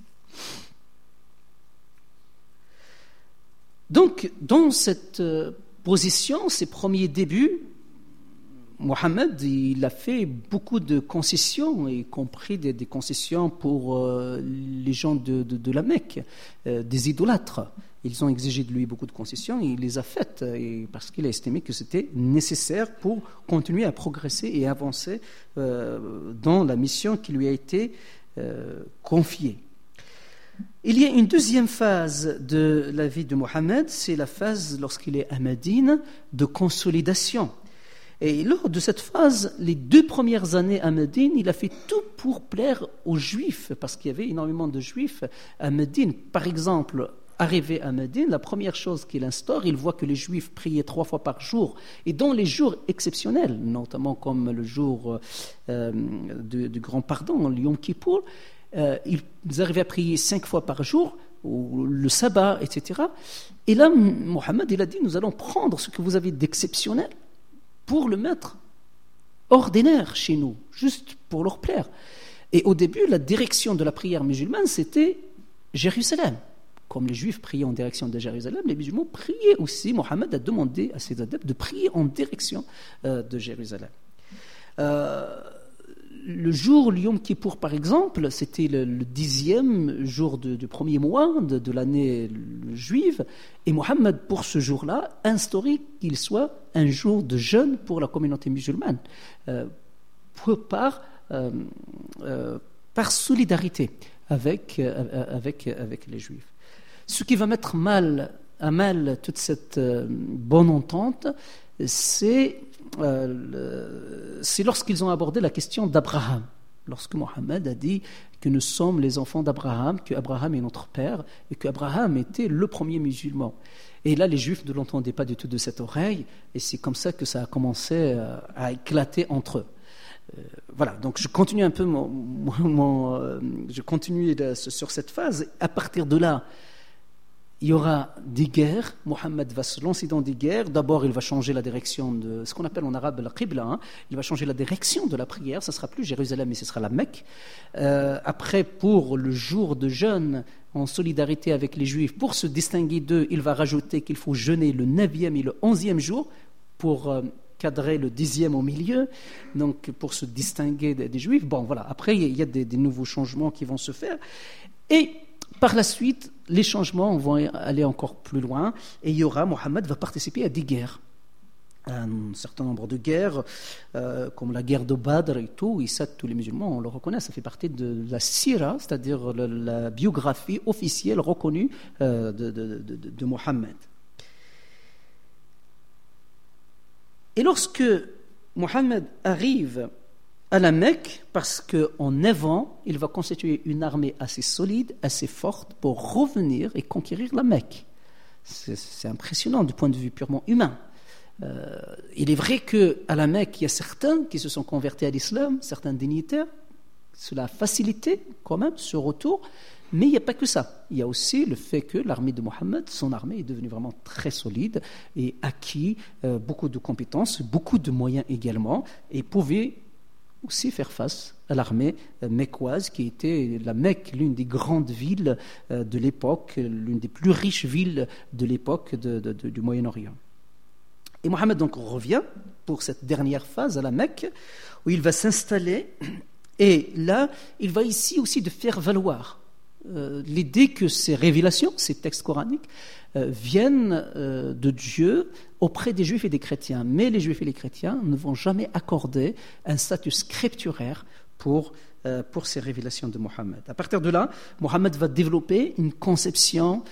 Donc, dans cette position, ses premiers débuts, Mohammed, il a fait beaucoup de concessions, y compris des concessions pour les gens de la Mecque, des idolâtres. Ils ont exigé de lui beaucoup de concessions et il les a faites parce qu'il a estimé que c'était nécessaire pour continuer à progresser et avancer dans la mission qui lui a été confiée. Il y a une deuxième phase de la vie de Mohammed, c'est la phase lorsqu'il est à Médine de consolidation. Et lors de cette phase, les 2 premières années à Médine, il a fait tout pour plaire aux Juifs, parce qu'il y avait énormément de Juifs à Médine. Par exemple, arrivé à Médine, la première chose qu'il instaure, il voit que les Juifs priaient 3 fois par jour, et dans les jours exceptionnels, notamment comme le jour du Grand Pardon, le Yom Kippour, ils arrivaient à prier 5 fois par jour, ou le sabbat, etc. Et là, Mohammed, il a dit, nous allons prendre ce que vous avez d'exceptionnel pour le mettre ordinaire chez nous, juste pour leur plaire. Et au début, la direction de la prière musulmane, c'était Jérusalem. Comme les Juifs priaient en direction de Jérusalem, les musulmans priaient aussi. Mohammed a demandé à ses adeptes de prier en direction de Jérusalem. Le jour Yom Kippour, par exemple, c'était le 10e jour du premier mois de l'année juive, et Mohammed, pour ce jour-là, instaurait qu'il soit un jour de jeûne pour la communauté musulmane, par solidarité avec les Juifs. Ce qui va mettre à mal toute cette bonne entente, c'est lorsqu'ils ont abordé la question d'Abraham. Lorsque Mohammed a dit que nous sommes les enfants d'Abraham, qu'Abraham est notre père et qu'Abraham était le premier musulman. Et là, les Juifs ne l'entendaient pas du tout de cette oreille, et c'est comme ça que ça a commencé à éclater entre eux. Voilà, donc je continue un peu je continue sur cette phase. À partir de là, il y aura des guerres. Mohammed va se lancer dans des guerres. D'abord, il va changer la direction de ce qu'on appelle en arabe la Qibla. Il va changer la direction de la prière. Ce ne sera plus Jérusalem, mais ce sera la Mecque. Après, pour le jour de jeûne, en solidarité avec les Juifs, pour se distinguer d'eux, il va rajouter qu'il faut jeûner le 9e et le 11e jour pour cadrer le 10e au milieu, donc pour se distinguer des Juifs. Bon, voilà. Après, il y a des nouveaux changements qui vont se faire. Et par la suite, les changements vont aller encore plus loin et Mohammed va participer à des guerres. Un certain nombre de guerres, comme la guerre de Badr et tout, et ça, tous les musulmans, on le reconnaît, ça fait partie de la sira, c'est-à-dire la biographie officielle reconnue de Mohammed. Et lorsque Mohammed arrive à la Mecque, parce qu'en 9 ans, il va constituer une armée assez solide, assez forte, pour revenir et conquérir la Mecque. C'est impressionnant du point de vue purement humain. Il est vrai qu'à la Mecque, il y a certains qui se sont convertis à l'islam, certains dignitaires. Cela a facilité quand même ce retour, mais il n'y a pas que ça. Il y a aussi le fait que l'armée de Mohammed, son armée est devenue vraiment très solide et acquis beaucoup de compétences, beaucoup de moyens également, et pouvait aussi faire face à l'armée mecquoise qui était la Mecque, l'une des grandes villes de l'époque, l'une des plus riches villes de l'époque du Moyen-Orient. Et Mohammed donc revient pour cette dernière phase à la Mecque où il va s'installer et là il va ici aussi de faire valoir l'idée que ces révélations, ces textes coraniques viennent de Dieu auprès des Juifs et des chrétiens. Mais les Juifs et les chrétiens ne vont jamais accorder un statut scripturaire pour ces révélations de Mohammed. À partir de là, Mohammed va développer une conception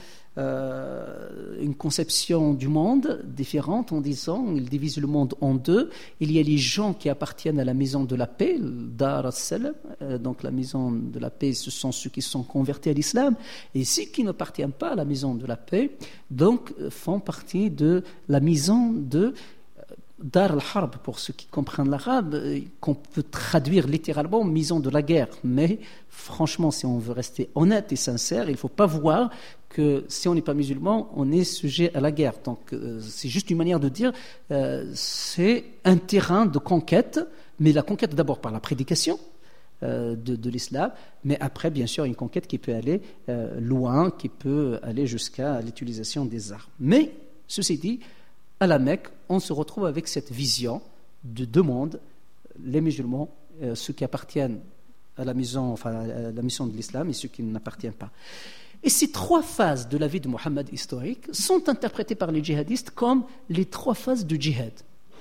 du monde différente en disant, il divise le monde en deux. Il y a les gens qui appartiennent à la maison de la paix, Dar as-Salam, donc la maison de la paix, ce sont ceux qui sont convertis à l'islam, et ceux qui n'appartiennent pas à la maison de la paix, donc font partie de la maison de Dar al-Harb, pour ceux qui comprennent l'arabe, qu'on peut traduire littéralement maison de la guerre. Mais franchement, si on veut rester honnête et sincère, il ne faut pas voir que si on n'est pas musulman, on est sujet à la guerre. Donc c'est juste une manière de dire, c'est un terrain de conquête, mais la conquête d'abord par la prédication de l'islam, mais après bien sûr une conquête qui peut aller loin, qui peut aller jusqu'à l'utilisation des armes. Mais ceci dit, à la Mecque, on se retrouve avec cette vision de deux mondes, les musulmans, ceux qui appartiennent à la mission de l'islam et ceux qui n'appartiennent pas. Et ces trois phases de la vie de Mohammed historique sont interprétées par les djihadistes comme les trois phases du djihad.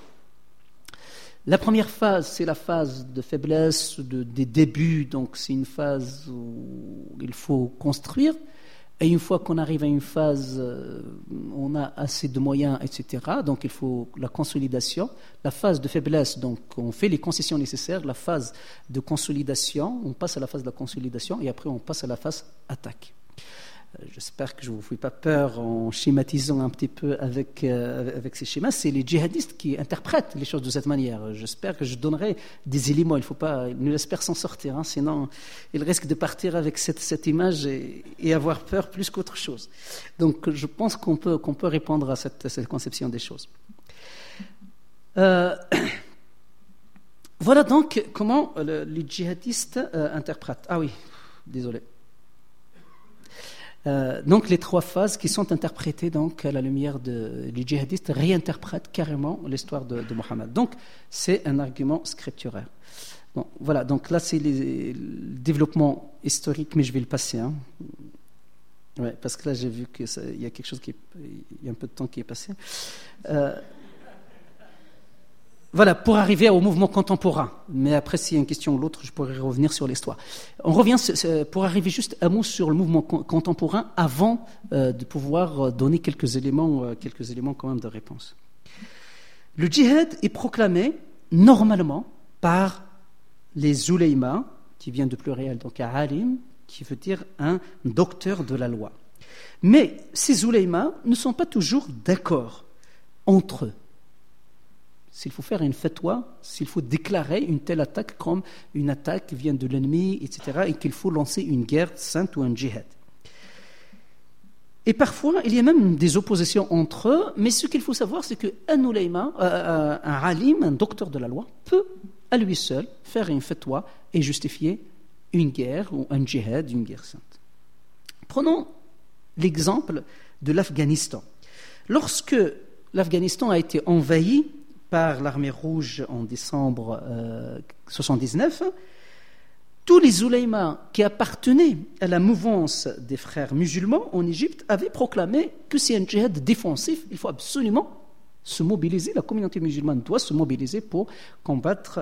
La première phase, c'est la phase de faiblesse, des débuts, donc c'est une phase où il faut construire. Et une fois qu'on arrive à une phase, on a assez de moyens, etc. Donc il faut la consolidation. La phase de faiblesse, donc on fait les concessions nécessaires. La phase de consolidation, on passe à la phase de la consolidation et après on passe à la phase attaque. J'espère que je ne vous fais pas peur en schématisant un petit peu avec ces schémas. C'est les djihadistes qui interprètent les choses de cette manière. J'espère que je donnerai des éléments. Il ne faut pas, ne laisse personne sortir, sinon il risque de partir avec cette image et avoir peur plus qu'autre chose. Donc je pense qu'on peut répondre à cette conception des choses. Voilà donc comment les djihadistes interprètent. Ah oui, désolé. Donc les trois phases qui sont interprétées donc, à la lumière les djihadistes réinterprètent carrément l'histoire de Mohammed. Donc c'est un argument scripturaire. Bon, voilà, donc là c'est le développement historique, mais je vais le passer. Ouais, parce que là j'ai vu qu'il y a quelque chose il y a un peu de temps qui est passé. Voilà, pour arriver au mouvement contemporain. Mais après, s'il y a une question ou l'autre, je pourrais revenir sur l'histoire. On revient pour arriver juste un mot sur le mouvement contemporain avant de pouvoir donner quelques éléments quand même de réponse. Le djihad est proclamé normalement par les oulémas, qui vient de pluriel, donc alim, qui veut dire un docteur de la loi. Mais ces oulémas ne sont pas toujours d'accord entre eux. S'il faut faire une fatwa, s'il faut déclarer une telle attaque comme une attaque qui vient de l'ennemi, etc., et qu'il faut lancer une guerre sainte ou un djihad. Et parfois, il y a même des oppositions entre eux, mais ce qu'il faut savoir, c'est qu'un ulayma, un alim, un docteur de la loi, peut à lui seul faire une fatwa et justifier une guerre ou un djihad, une guerre sainte. Prenons l'exemple de l'Afghanistan. Lorsque l'Afghanistan a été envahi par l'armée rouge en décembre 1979, tous les oulémas qui appartenaient à la mouvance des frères musulmans en Égypte avaient proclamé que c'est un djihad défensif, il faut absolument se mobiliser, la communauté musulmane doit se mobiliser pour combattre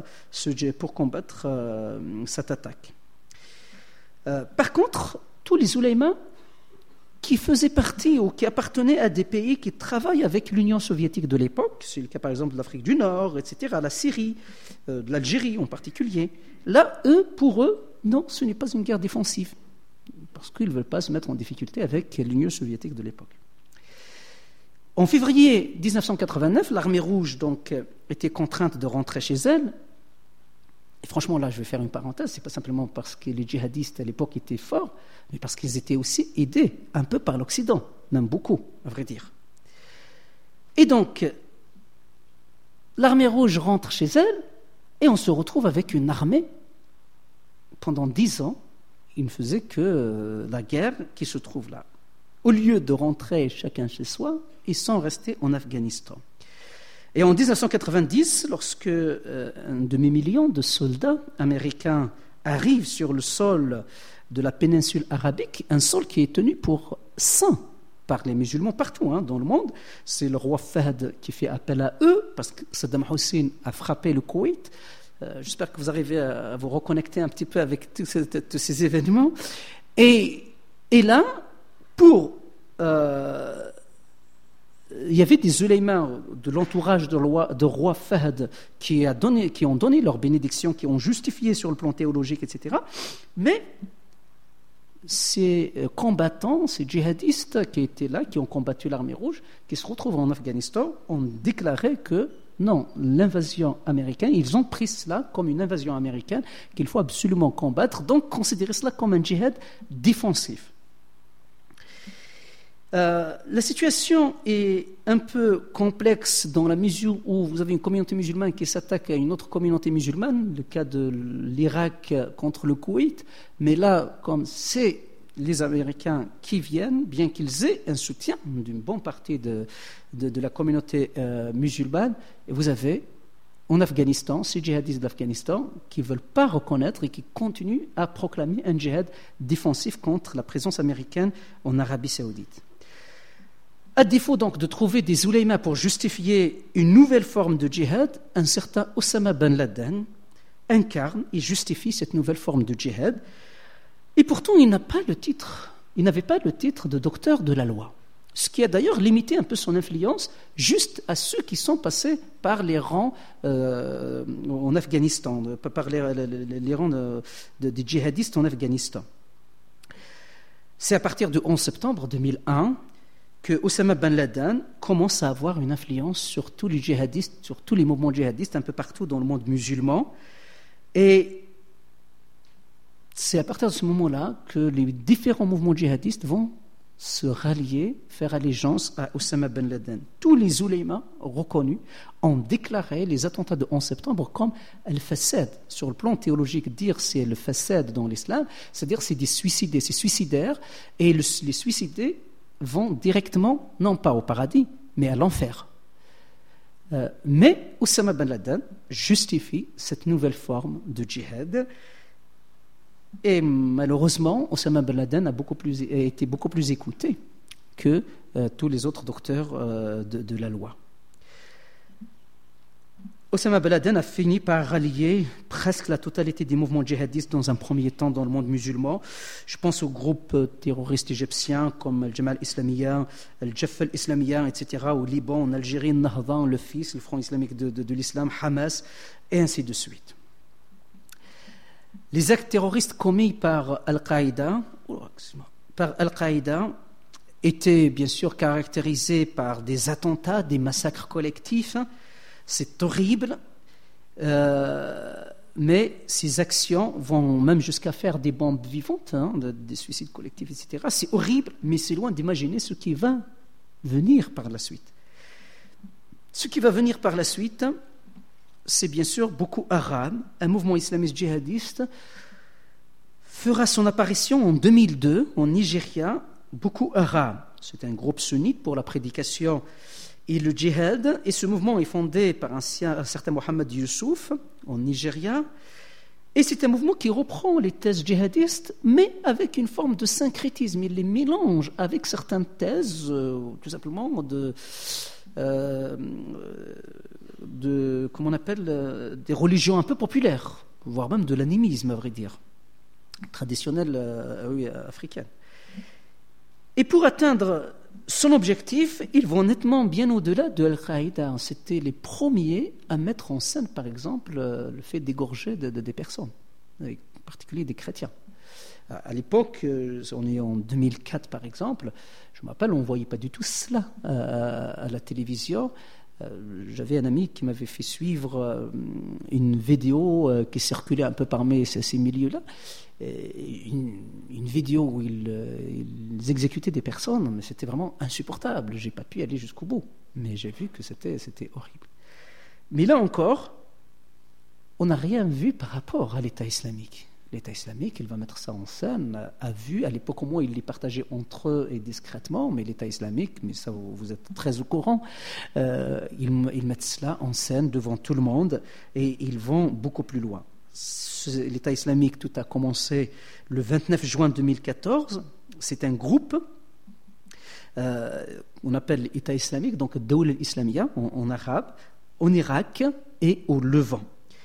cette attaque. Par contre, tous les oulémas qui faisaient partie ou qui appartenaient à des pays qui travaillent avec l'Union soviétique de l'époque, c'est le cas par exemple de l'Afrique du Nord, etc., la Syrie, de l'Algérie en particulier. Là, pour eux, non, ce n'est pas une guerre défensive, parce qu'ils ne veulent pas se mettre en difficulté avec l'Union soviétique de l'époque. En février 1989, l'armée rouge donc, était contrainte de rentrer chez elle. Et franchement, là, je vais faire une parenthèse, ce n'est pas simplement parce que les djihadistes à l'époque étaient forts, mais parce qu'ils étaient aussi aidés un peu par l'Occident, même beaucoup, à vrai dire. Et donc, l'armée rouge rentre chez elle, et on se retrouve avec une armée, pendant 10 ans, il ne faisait que la guerre qui se trouve là. Au lieu de rentrer chacun chez soi, ils sont restés en Afghanistan. Et en 1990, lorsque un demi-million de soldats américains arrivent sur le sol de la péninsule arabique, un sol qui est tenu pour saint par les musulmans partout dans le monde, c'est le roi Fahd qui fait appel à eux, parce que Saddam Hussein a frappé le Koweït. J'espère que vous arrivez à vous reconnecter un petit peu avec tous ces événements. Et là, il y avait des ulémas de l'entourage de roi Fahd qui ont donné leur bénédiction, qui ont justifié sur le plan théologique, etc. Mais ces combattants, ces djihadistes qui étaient là, qui ont combattu l'armée rouge, qui se retrouvent en Afghanistan, ont déclaré que non, l'invasion américaine, ils ont pris cela comme une invasion américaine qu'il faut absolument combattre, donc considérer cela comme un djihad défensif. La situation est un peu complexe dans la mesure où vous avez une communauté musulmane qui s'attaque à une autre communauté musulmane, le cas de l'Irak contre le Koweït, mais là, comme c'est les Américains qui viennent, bien qu'ils aient un soutien d'une bonne partie de la communauté musulmane, et vous avez en Afghanistan, ces djihadistes d'Afghanistan qui ne veulent pas reconnaître et qui continuent à proclamer un djihad défensif contre la présence américaine en Arabie Saoudite. À défaut donc de trouver des oulémas pour justifier une nouvelle forme de djihad, un certain Osama Ben Laden incarne et justifie cette nouvelle forme de djihad. Et pourtant, il n'avait pas le titre de docteur de la loi. Ce qui a d'ailleurs limité un peu son influence juste à ceux qui sont passés par les rangs en Afghanistan, par les rangs des djihadistes en Afghanistan. C'est à partir du 11 septembre 2001 que Osama Ben Laden commence à avoir une influence sur tous les djihadistes, sur tous les mouvements djihadistes un peu partout dans le monde musulman. Et c'est à partir de ce moment-là que les différents mouvements djihadistes vont se rallier, faire allégeance à Osama Ben Laden. Tous les oulémas reconnus ont déclaré les attentats de 11 septembre comme al-fassad. Sur le plan théologique, dire c'est le fassad dans l'islam, c'est-à-dire c'est des suicidés, c'est suicidaire, et les suicidés vont directement, non pas au paradis, mais à l'enfer. Mais Osama Ben Laden justifie cette nouvelle forme de djihad. Et malheureusement, Osama Ben Laden a été beaucoup plus écouté que tous les autres docteurs de la loi. Osama Ben Laden a fini par rallier presque la totalité des mouvements djihadistes dans un premier temps dans le monde musulman. Je pense aux groupes terroristes égyptiens comme le Jamal Islamiyya, le Jaf al-Islamiyya, etc. Au Liban, en Algérie, Nahda, le FIS, le Front islamique de l'islam, Hamas, et ainsi de suite. Les actes terroristes commis par Al-Qaïda étaient bien sûr caractérisés par des attentats, des massacres collectifs. C'est horrible, mais ces actions vont même jusqu'à faire des bombes vivantes, des suicides collectifs, etc. C'est horrible, mais c'est loin d'imaginer ce qui va venir par la suite. Ce qui va venir par la suite, c'est bien sûr Boko Haram, un mouvement islamiste djihadiste, fera son apparition en 2002 en Nigeria. Boko Haram, c'est un groupe sunnite pour la prédication et le djihad, et ce mouvement est fondé par un certain Mohamed Youssouf en Nigeria, et c'est un mouvement qui reprend les thèses djihadistes, mais avec une forme de syncrétisme. Il les mélange avec certaines thèses, tout simplement, comment on appelle, des religions un peu populaires, voire même de l'animisme, à vrai dire, traditionnelle africaine. Et pour atteindre son objectif, ils vont nettement bien au-delà de Al-Qaïda. C'était les premiers à mettre en scène, par exemple, le fait d'égorger des personnes, en particulier des chrétiens. À l'époque, on est en 2004 par exemple, je me rappelle, on ne voyait pas du tout cela à la télévision. J'avais un ami qui m'avait fait suivre une vidéo qui circulait un peu parmi ces milieux-là, une vidéo où ils exécutaient des personnes, mais c'était vraiment insupportable. Je n'ai pas pu aller jusqu'au bout, mais j'ai vu que c'était horrible. Mais là encore, on n'a rien vu par rapport à l'État islamique. L'État islamique, il va mettre ça en scène à vue. À l'époque, au moins, il les partageait entre eux et discrètement, mais l'État islamique, mais ça, vous êtes très au courant, ils mettent cela en scène devant tout le monde et ils vont beaucoup plus loin. L'État islamique, tout a commencé le 29 juin 2014. C'est un groupe, on appelle l'État islamique, donc Dawla al-Islamiyya en arabe, en Irak et au Levant.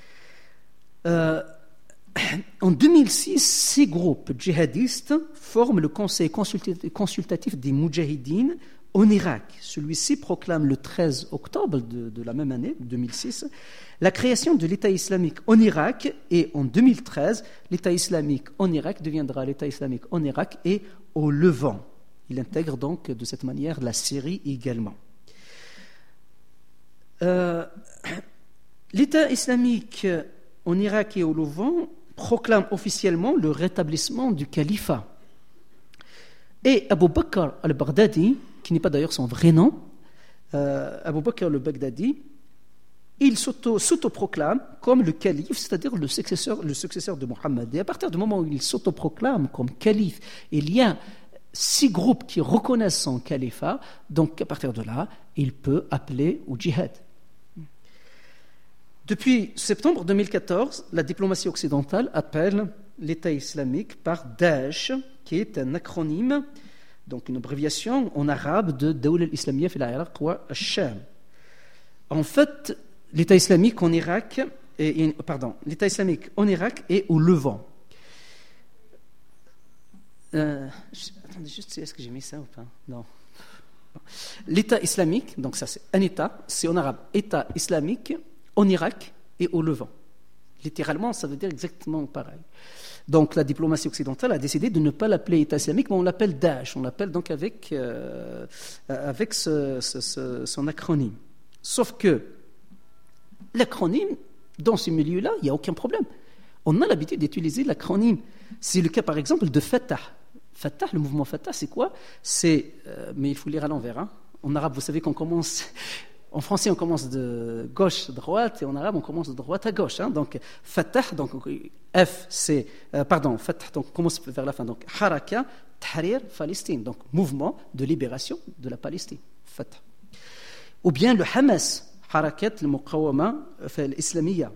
En 2006, ces groupes djihadistes forment le conseil consultatif des Moudjahidines en Irak. Celui-ci proclame le 13 octobre de la même année, 2006, la création de l'État islamique en Irak, et en 2013, l'État islamique en Irak deviendra l'État islamique en Irak et au Levant. Il intègre donc de cette manière la Syrie également. L'État islamique en Irak et au Levant proclame officiellement le rétablissement du califat. Et Abu Bakr al-Baghdadi, qui n'est pas d'ailleurs son vrai nom, Abu Bakr al-Baghdadi, il s'autoproclame comme le calife, c'est-à-dire le successeur de Mohammed. Et à partir du moment où il s'autoproclame comme calife, il y a 6 groupes qui reconnaissent son califat, donc à partir de là, il peut appeler au djihad. Depuis septembre 2014, la diplomatie occidentale appelle l'État islamique par Daesh, qui est un acronyme, donc une abréviation en arabe de Dawla al-Islamiyya fil Iraq wa al-Sham. En fait, l'État islamique en Irak, l'État islamique en Irak et au Levant. Attendez juste, est-ce que j'ai mis ça ou pas? Non. L'État islamique, donc ça c'est un État, c'est en arabe État islamique en Irak et au Levant. Littéralement, ça veut dire exactement pareil. Donc la diplomatie occidentale a décidé de ne pas l'appeler État islamique, mais on l'appelle Daesh. On l'appelle donc avec son acronyme. Sauf que l'acronyme, dans ce milieu-là, il n'y a aucun problème. On a l'habitude d'utiliser l'acronyme. C'est le cas, par exemple, de Fatah. Fatah, le mouvement Fatah, c'est quoi? Mais il faut lire à l'envers. Hein. En arabe, vous savez qu'on commence... En français, on commence de gauche à droite, et en arabe, on commence de droite à gauche. Hein. Donc, Fatah, donc Fatah, donc on commence vers la fin. Donc, Haraka, Tahrir, Palestine. Donc, mouvement de libération de la Palestine. Fatah. Ou bien le Hamas, Harakat al-Muqawama al-Islamiyya.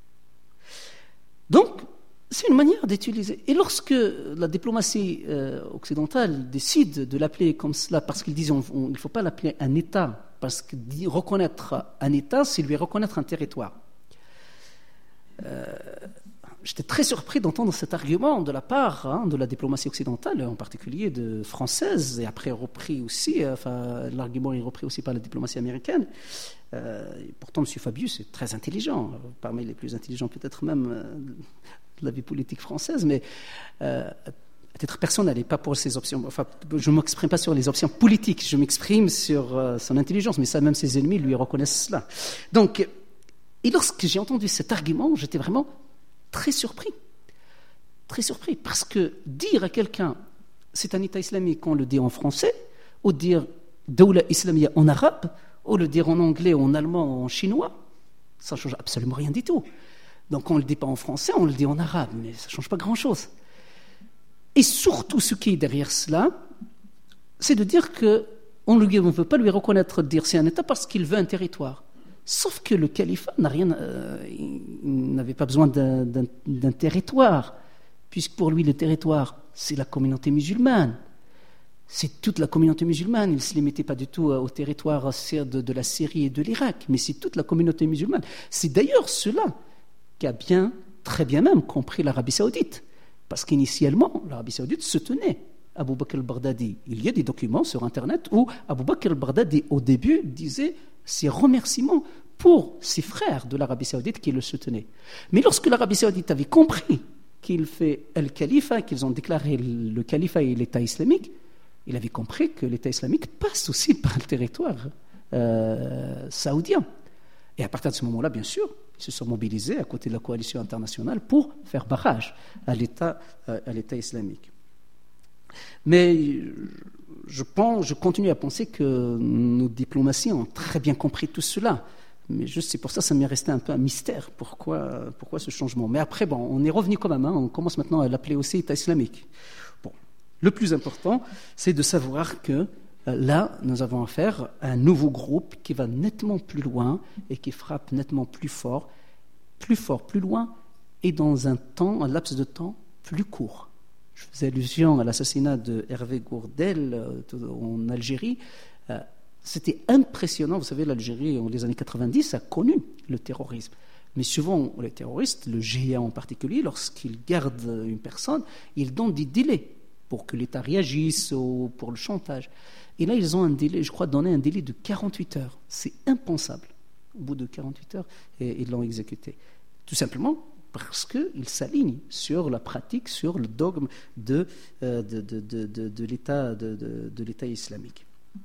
Donc, c'est une manière d'utiliser. Et lorsque la diplomatie occidentale décide de l'appeler comme cela, parce qu'ils disent qu'il ne faut pas l'appeler un État, parce que reconnaître un État, c'est lui reconnaître un territoire. J'étais très surpris d'entendre cet argument de la part de la diplomatie occidentale, en particulier de française, et après repris aussi, l'argument est repris aussi par la diplomatie américaine. Et pourtant, M. Fabius est très intelligent, parmi les plus intelligents peut-être même de la vie politique française, mais à titre personnel et pas pour ses options. Enfin, je ne m'exprime pas sur les options politiques, je m'exprime sur son intelligence, mais ça, même ses ennemis lui reconnaissent cela. Donc, et lorsque j'ai entendu cet argument, j'étais vraiment très surpris, parce que dire à quelqu'un c'est un État islamique, on le dit en français, ou dire Dawla Islamiyya en arabe, ou le dire en anglais, en allemand, en chinois, ça ne change absolument rien du tout. Donc on ne le dit pas en français, on le dit en arabe, mais ça ne change pas grand-chose. Et surtout, ce qui est derrière cela, c'est de dire qu'on ne veut pas lui reconnaître, dire c'est un État parce qu'il veut un territoire. Sauf que le califat n'avait pas besoin d'un territoire, puisque pour lui le territoire, c'est la communauté musulmane. C'est toute la communauté musulmane. Il ne se limitait pas du tout au territoire de la Syrie et de l'Irak, mais c'est toute la communauté musulmane. C'est d'ailleurs cela qu'a très bien même compris l'Arabie Saoudite, parce qu'initialement, l'Arabie Saoudite soutenait Abu Bakr al-Baghdadi. Il y a des documents sur Internet où Abu Bakr al-Baghdadi, au début, disait ses remerciements pour ses frères de l'Arabie Saoudite qui le soutenaient. Mais lorsque l'Arabie Saoudite avait compris qu'il fait le califat, qu'ils ont déclaré le califat et l'État islamique, il avait compris que l'État islamique passe aussi par le territoire saoudien. Et à partir de ce moment-là, bien sûr, ils se sont mobilisés à côté de la coalition internationale pour faire barrage à l'État islamique. Mais je continue à penser que nos diplomaties ont très bien compris tout cela. Mais juste c'est pour ça m'est resté un peu un mystère. Pourquoi ce changement? Mais après, on est revenu quand même. On commence maintenant à l'appeler aussi État islamique. Bon, le plus important, c'est de savoir que là, nous avons affaire à un nouveau groupe qui va nettement plus loin et qui frappe nettement plus fort, plus loin, et dans un laps de temps plus court. Je faisais allusion à l'assassinat de Hervé Gourdel en Algérie. C'était impressionnant. Vous savez, l'Algérie, en les années 90, a connu le terrorisme. Mais souvent, les terroristes, le GIA en particulier, lorsqu'ils gardent une personne, ils donnent des délais pour que l'État réagisse ou pour le chantage. Et là, ils ont un délai, je crois, donné un délai de 48 heures. C'est impensable. Au bout de 48 heures, ils l'ont exécuté. Tout simplement parce qu'ils s'alignent sur la pratique, sur le dogme de l'État islamique.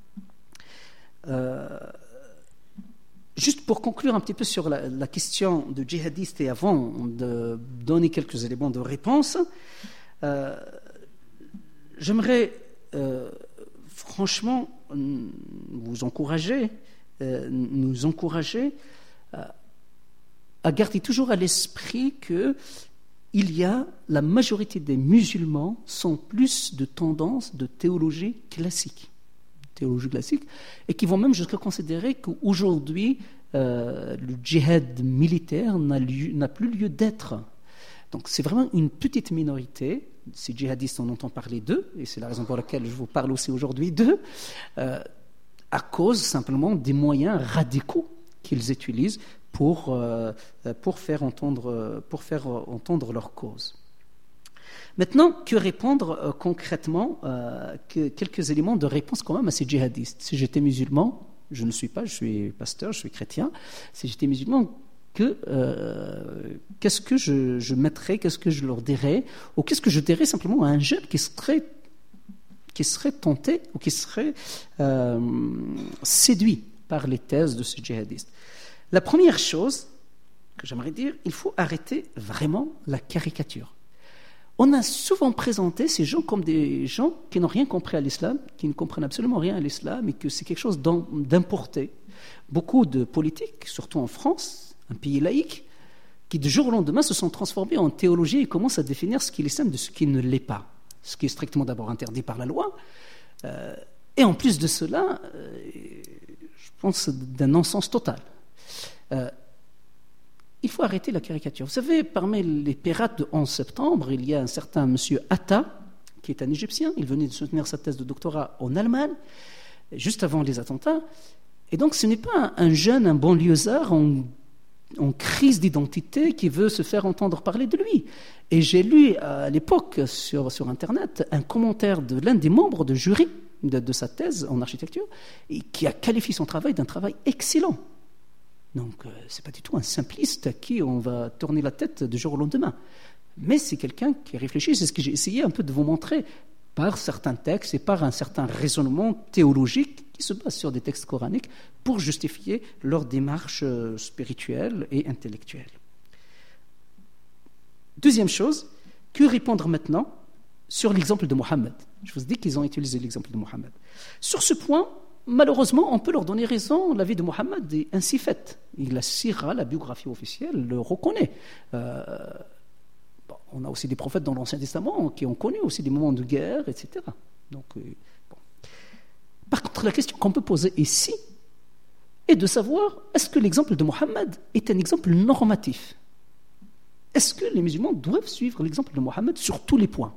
Juste pour conclure un petit peu sur la question de djihadistes et avant de donner quelques éléments de réponse, j'aimerais franchement nous encourager à garder toujours à l'esprit que la majorité des musulmans sont plus de tendance de théologie classique, et qui vont même jusqu'à considérer qu'aujourd'hui, le djihad militaire n'a plus lieu d'être. Donc c'est vraiment une petite minorité. Ces djihadistes, on entend parler d'eux, et c'est la raison pour laquelle je vous parle aussi aujourd'hui d'eux, à cause simplement des moyens radicaux qu'ils utilisent pour faire entendre leur cause. Maintenant, que répondre concrètement, quelques éléments de réponse quand même à ces djihadistes. Si j'étais musulman, je ne le suis pas, je suis pasteur, je suis chrétien, si j'étais musulman, qu'est-ce que je mettrais, qu'est-ce que je leur dirais, ou qu'est-ce que je dirais simplement à un jeune qui serait tenté ou qui serait séduit par les thèses de ces djihadistes. La première chose que j'aimerais dire, il faut arrêter vraiment la caricature. On a souvent présenté ces gens comme des gens qui n'ont rien compris à l'islam, qui ne comprennent absolument rien à l'islam, et que c'est quelque chose d'importé. Beaucoup de politiques, surtout en France, un pays laïque, qui du jour au lendemain se sont transformés en théologie et commencent à définir ce qui est l'islam de ce qui ne l'est pas, ce qui est strictement d'abord interdit par la loi. Et en plus de cela, je pense d'un non-sens total. Il faut arrêter la caricature. Vous savez, parmi les pirates de 11 septembre, il y a un certain monsieur Atta, qui est un Égyptien. Il venait de soutenir sa thèse de doctorat en Allemagne, juste avant les attentats. Et donc, ce n'est pas un jeune, un banlieusard en crise d'identité qui veut se faire entendre parler de lui. Et j'ai lu à l'époque sur Internet un commentaire de l'un des membres de jury de sa thèse en architecture, et qui a qualifié son travail d'un travail excellent. Donc, ce n'est pas du tout un simpliste à qui on va tourner la tête du jour au lendemain. Mais c'est quelqu'un qui réfléchit, c'est ce que j'ai essayé un peu de vous montrer par certains textes et par un certain raisonnement théologique qui se base sur des textes coraniques pour justifier leur démarche spirituelle et intellectuelle. Deuxième chose, que répondre maintenant sur l'exemple de Mohammed? Je vous dis qu'ils ont utilisé l'exemple de Mohammed. Sur ce point, malheureusement, on peut leur donner raison, la vie de Mohammed est ainsi faite. La sira, la biographie officielle, le reconnaît. On a aussi des prophètes dans l'Ancien Testament qui ont connu aussi des moments de guerre, etc. Donc, bon. Par contre, la question qu'on peut poser ici est de savoir, est-ce que l'exemple de Mohammed est un exemple normatif? Est-ce que les musulmans doivent suivre l'exemple de Mohammed sur tous les points?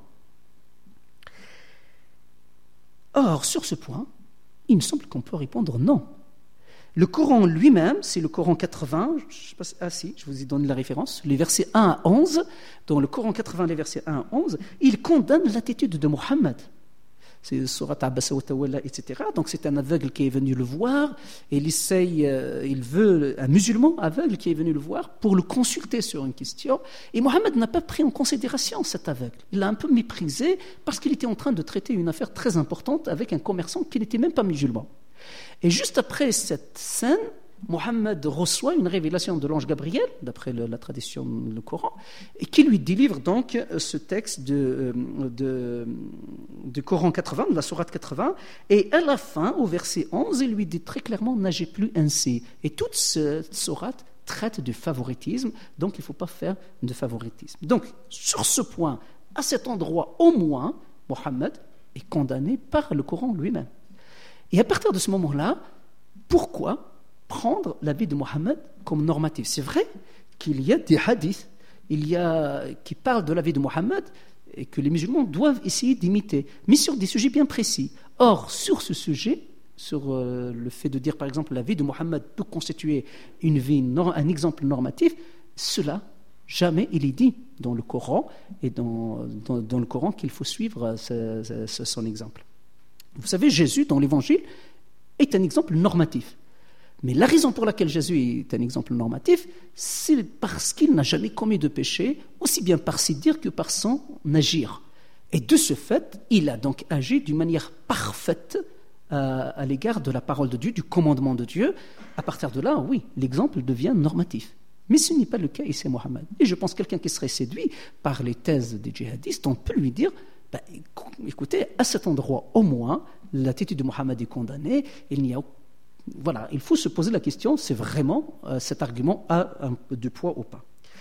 Or, sur ce point, il me semble qu'on peut répondre non. Le Coran lui-même, c'est le Coran 80, je vous ai donné la référence, les versets 1 à 11, dans le Coran 80, les versets 1 à 11, il condamne l'attitude de Mohammed. C'est Surat Abasa wa Tawalla, etc. Donc c'est un aveugle qui est venu le voir, et il veut un musulman aveugle qui est venu le voir pour le consulter sur une question. Et Mohammed n'a pas pris en considération cet aveugle. Il l'a un peu méprisé parce qu'il était en train de traiter une affaire très importante avec un commerçant qui n'était même pas musulman. Et juste après cette scène, Mohammed reçoit une révélation de l'ange Gabriel, d'après la tradition du Coran, et qui lui délivre donc ce texte du Coran 80, de la sourate 80, et à la fin, au verset 11, il lui dit très clairement « Nagez plus ainsi ». Et toute cette sourate traite du favoritisme, donc il ne faut pas faire de favoritisme. Donc, sur ce point, à cet endroit au moins, Mohammed est condamné par le Coran lui-même. Et à partir de ce moment-là, pourquoi prendre la vie de Mohammed comme normatif? C'est vrai qu'il y a des hadiths qui parlent de la vie de Mohammed et que les musulmans doivent essayer d'imiter, mais sur des sujets bien précis. Or, sur ce sujet, sur le fait de dire par exemple la vie de Mohammed peut constituer un exemple normatif, cela, jamais il est dit dans le Coran et dans le Coran qu'il faut suivre son exemple. Vous savez, Jésus, dans l'Évangile, est un exemple normatif. Mais la raison pour laquelle Jésus est un exemple normatif, c'est parce qu'il n'a jamais commis de péché, aussi bien par ses dires que par son agir. Et de ce fait, il a donc agi d'une manière parfaite à l'égard de la parole de Dieu, du commandement de Dieu. À partir de là, oui, l'exemple devient normatif. Mais ce n'est pas le cas ici, Mohammed. Et je pense que quelqu'un qui serait séduit par les thèses des djihadistes, on peut lui dire, écoutez, à cet endroit au moins, l'attitude de Mohammed est condamnée, il n'y a voilà, il faut se poser la question, c'est vraiment cet argument a un peu de poids ou pas.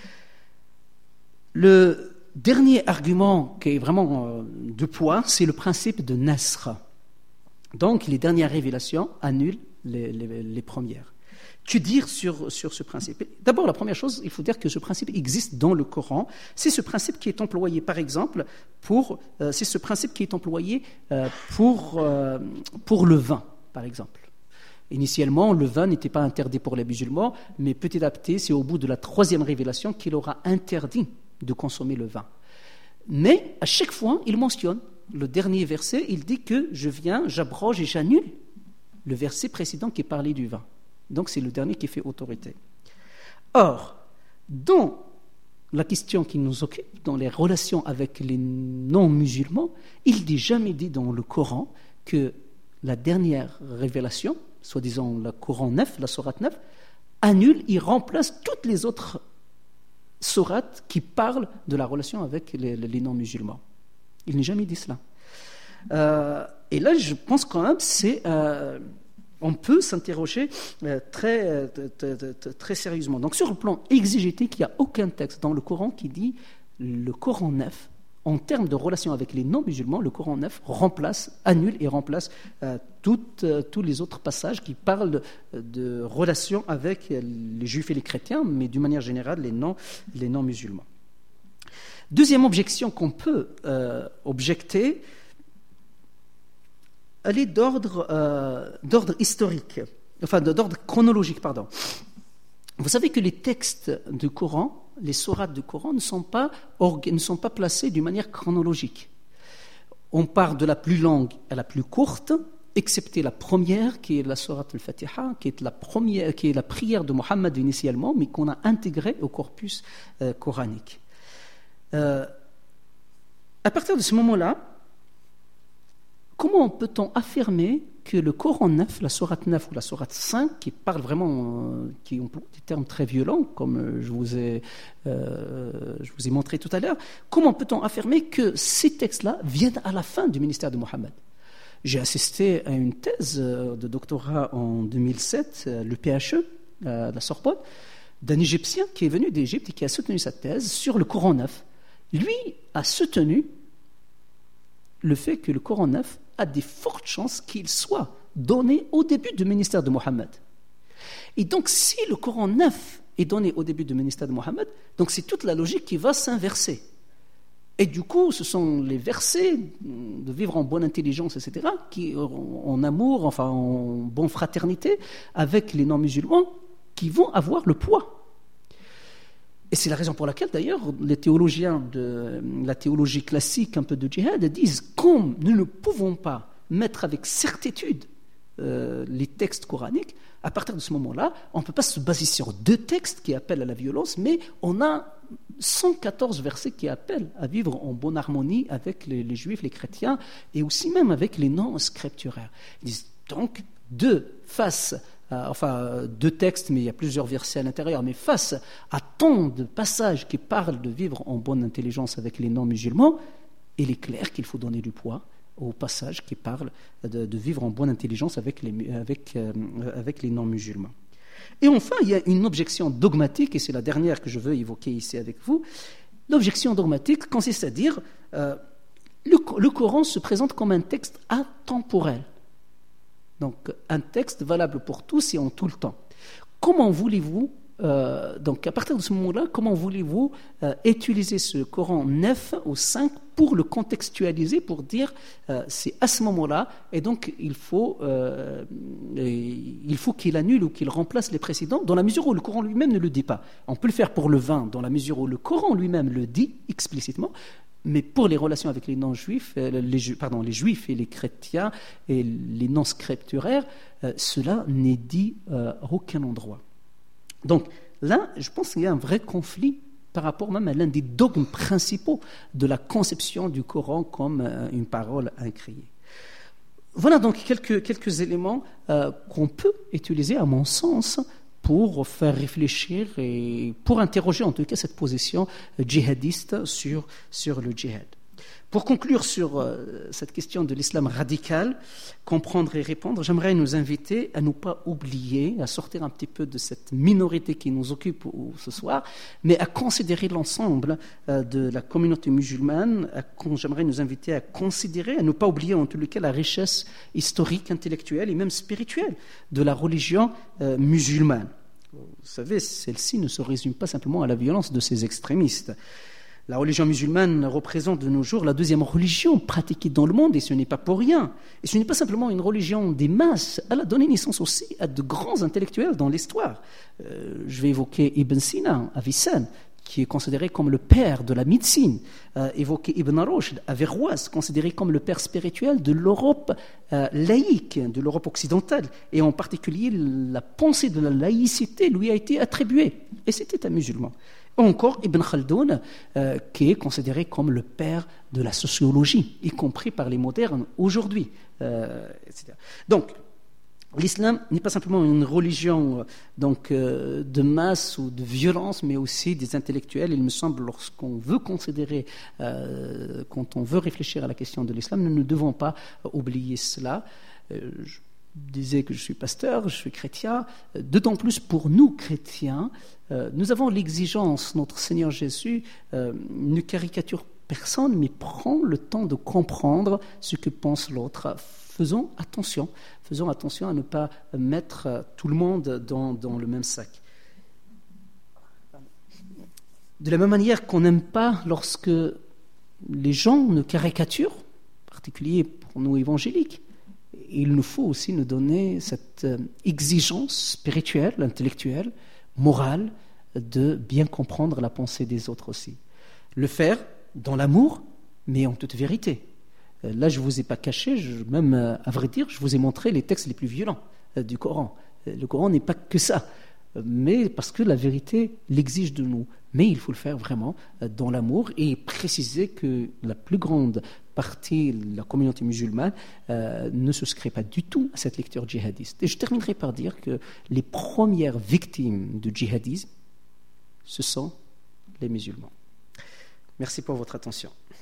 Le dernier argument qui est vraiment de poids, c'est le principe de Nasr. Donc, les dernières révélations annulent les premières. Que dire sur ce principe? D'abord, la première chose, il faut dire que ce principe existe dans le Coran. C'est ce principe qui est employé, par exemple, pour le vin, par exemple. Initialement, le vin n'était pas interdit pour les musulmans, mais petit à petit, c'est au bout de la troisième révélation qu'il aura interdit de consommer le vin. Mais à chaque fois, il mentionne le dernier verset, il dit que j'abroge et j'annule le verset précédent qui parlait du vin. Donc c'est le dernier qui fait autorité. Or, dans la question qui nous occupe, dans les relations avec les non-musulmans, il n'est jamais dit dans le Coran que la dernière révélation, soi-disant le Coran 9, la sourate 9, annule et remplace toutes les autres sourates qui parlent de la relation avec les non-musulmans. Il n'est jamais dit cela. Et là, je pense quand même, on peut s'interroger très sérieusement. Donc, sur le plan exégétique, il n'y a aucun texte dans le Coran qui dit le Coran 9, en termes de relation avec les non-musulmans, le Coran 9 annule et remplace tous les autres passages qui parlent de relations avec les juifs et les chrétiens, mais d'une manière générale, les non-musulmans. Deuxième objection qu'on peut objecter, elle est d'ordre historique, enfin d'ordre chronologique, pardon. Vous savez que les textes du Coran, les sourates du Coran ne sont pas placés d'une manière chronologique. On part de la plus longue à la plus courte, excepté la première, qui est la sourate al-Fatiha, qui est la prière de Mohammed initialement, mais qu'on a intégrée au corpus coranique. À partir de ce moment-là, comment peut-on affirmer que le Coran 9, la sourate 9 ou la sourate 5, qui parlent vraiment, qui ont des termes très violents, comme je vous ai montré tout à l'heure, comment peut-on affirmer que ces textes-là viennent à la fin du ministère de Mohammed? J'ai assisté à une thèse de doctorat en 2007, le PHE, à la Sorbonne, d'un Égyptien qui est venu d'Égypte et qui a soutenu sa thèse sur le Coran 9. Lui a soutenu le fait que le Coran 9 a des fortes chances qu'il soit donné au début du ministère de Mohammed. Et donc, si le Coran 9 est donné au début du ministère de Mohammed, donc c'est toute la logique qui va s'inverser. Et du coup, ce sont les versets de vivre en bonne intelligence, etc., qui, en amour, enfin en bonne fraternité, avec les non-musulmans, qui vont avoir le poids. Et c'est la raison pour laquelle, d'ailleurs, les théologiens de la théologie classique, un peu de djihad, disent comme nous ne pouvons pas mettre avec certitude les textes coraniques, à partir de ce moment-là, on ne peut pas se baser sur 2 textes qui appellent à la violence, mais on a 114 versets qui appellent à vivre en bonne harmonie avec les juifs, les chrétiens, et aussi même avec les non-scripturaires. Ils disent donc 2 textes, mais il y a plusieurs versets à l'intérieur, mais face à tant de passages qui parlent de vivre en bonne intelligence avec les non-musulmans, il est clair qu'il faut donner du poids aux passages qui parlent de vivre en bonne intelligence avec les non-musulmans. Et enfin, il y a une objection dogmatique, et c'est la dernière que je veux évoquer ici avec vous. L'objection dogmatique consiste à dire le Coran se présente comme un texte atemporel. Donc, un texte valable pour tous et en tout le temps. Comment voulez-vous, donc à partir de ce moment-là, comment voulez-vous utiliser ce Coran 9 ou 5 pour le contextualiser, pour dire c'est à ce moment-là, et donc il faut qu'il annule ou qu'il remplace les précédents, dans la mesure où le Coran lui-même ne le dit pas. On peut le faire pour le vin, dans la mesure où le Coran lui-même le dit explicitement, mais pour les relations avec les non-juifs, les juifs et les chrétiens et les non-scripturaires, cela n'est dit à aucun endroit. Donc là, je pense qu'il y a un vrai conflit par rapport même à l'un des dogmes principaux de la conception du Coran comme une parole incriée. Voilà donc quelques éléments qu'on peut utiliser, à mon sens, pour faire réfléchir et pour interroger en tout cas cette position djihadiste sur le djihad. Pour conclure sur cette question de l'islam radical, comprendre et répondre, j'aimerais nous inviter à ne pas oublier, à sortir un petit peu de cette minorité qui nous occupe ce soir, mais à considérer l'ensemble de la communauté musulmane. J'aimerais nous inviter à considérer, à ne pas oublier en tout cas la richesse historique, intellectuelle et même spirituelle de la religion musulmane. Vous savez, celle-ci ne se résume pas simplement à la violence de ces extrémistes. La religion musulmane représente de nos jours la deuxième religion pratiquée dans le monde, et ce n'est pas pour rien. Et ce n'est pas simplement une religion des masses, elle a donné naissance aussi à de grands intellectuels dans l'histoire. Je vais évoquer Ibn Sina, Avicenne, qui est considéré comme le père de la médecine, évoquer Ibn Rushd, Averroès, considéré comme le père spirituel de l'Europe laïque, de l'Europe occidentale, et en particulier la pensée de la laïcité lui a été attribuée, et c'était un musulman. Encore Ibn Khaldoun, qui est considéré comme le père de la sociologie, y compris par les modernes aujourd'hui, etc. Donc, l'islam n'est pas simplement une religion de masse ou de violence, mais aussi des intellectuels. Il me semble, lorsqu'on veut considérer, quand on veut réfléchir à la question de l'islam, nous ne devons pas oublier cela. Je disais que je suis pasteur, je suis chrétien, d'autant plus pour nous chrétiens, nous avons l'exigence, notre Seigneur Jésus ne caricature personne, mais prend le temps de comprendre ce que pense l'autre. Faisons attention à ne pas mettre tout le monde dans le même sac. De la même manière qu'on n'aime pas lorsque les gens ne caricaturent, en particulier pour nous évangéliques, il nous faut aussi nous donner cette exigence spirituelle, intellectuelle, morale, de bien comprendre la pensée des autres aussi. Le faire dans l'amour, mais en toute vérité. Là, je ne vous ai pas caché, même à vrai dire, je vous ai montré les textes les plus violents du Coran. Le Coran n'est pas que ça, mais parce que la vérité l'exige de nous. Mais il faut le faire vraiment dans l'amour et préciser que la plus grande partie de la communauté musulmane ne souscrit pas du tout à cette lecture djihadiste. Et je terminerai par dire que les premières victimes du djihadisme, ce sont les musulmans. Merci pour votre attention.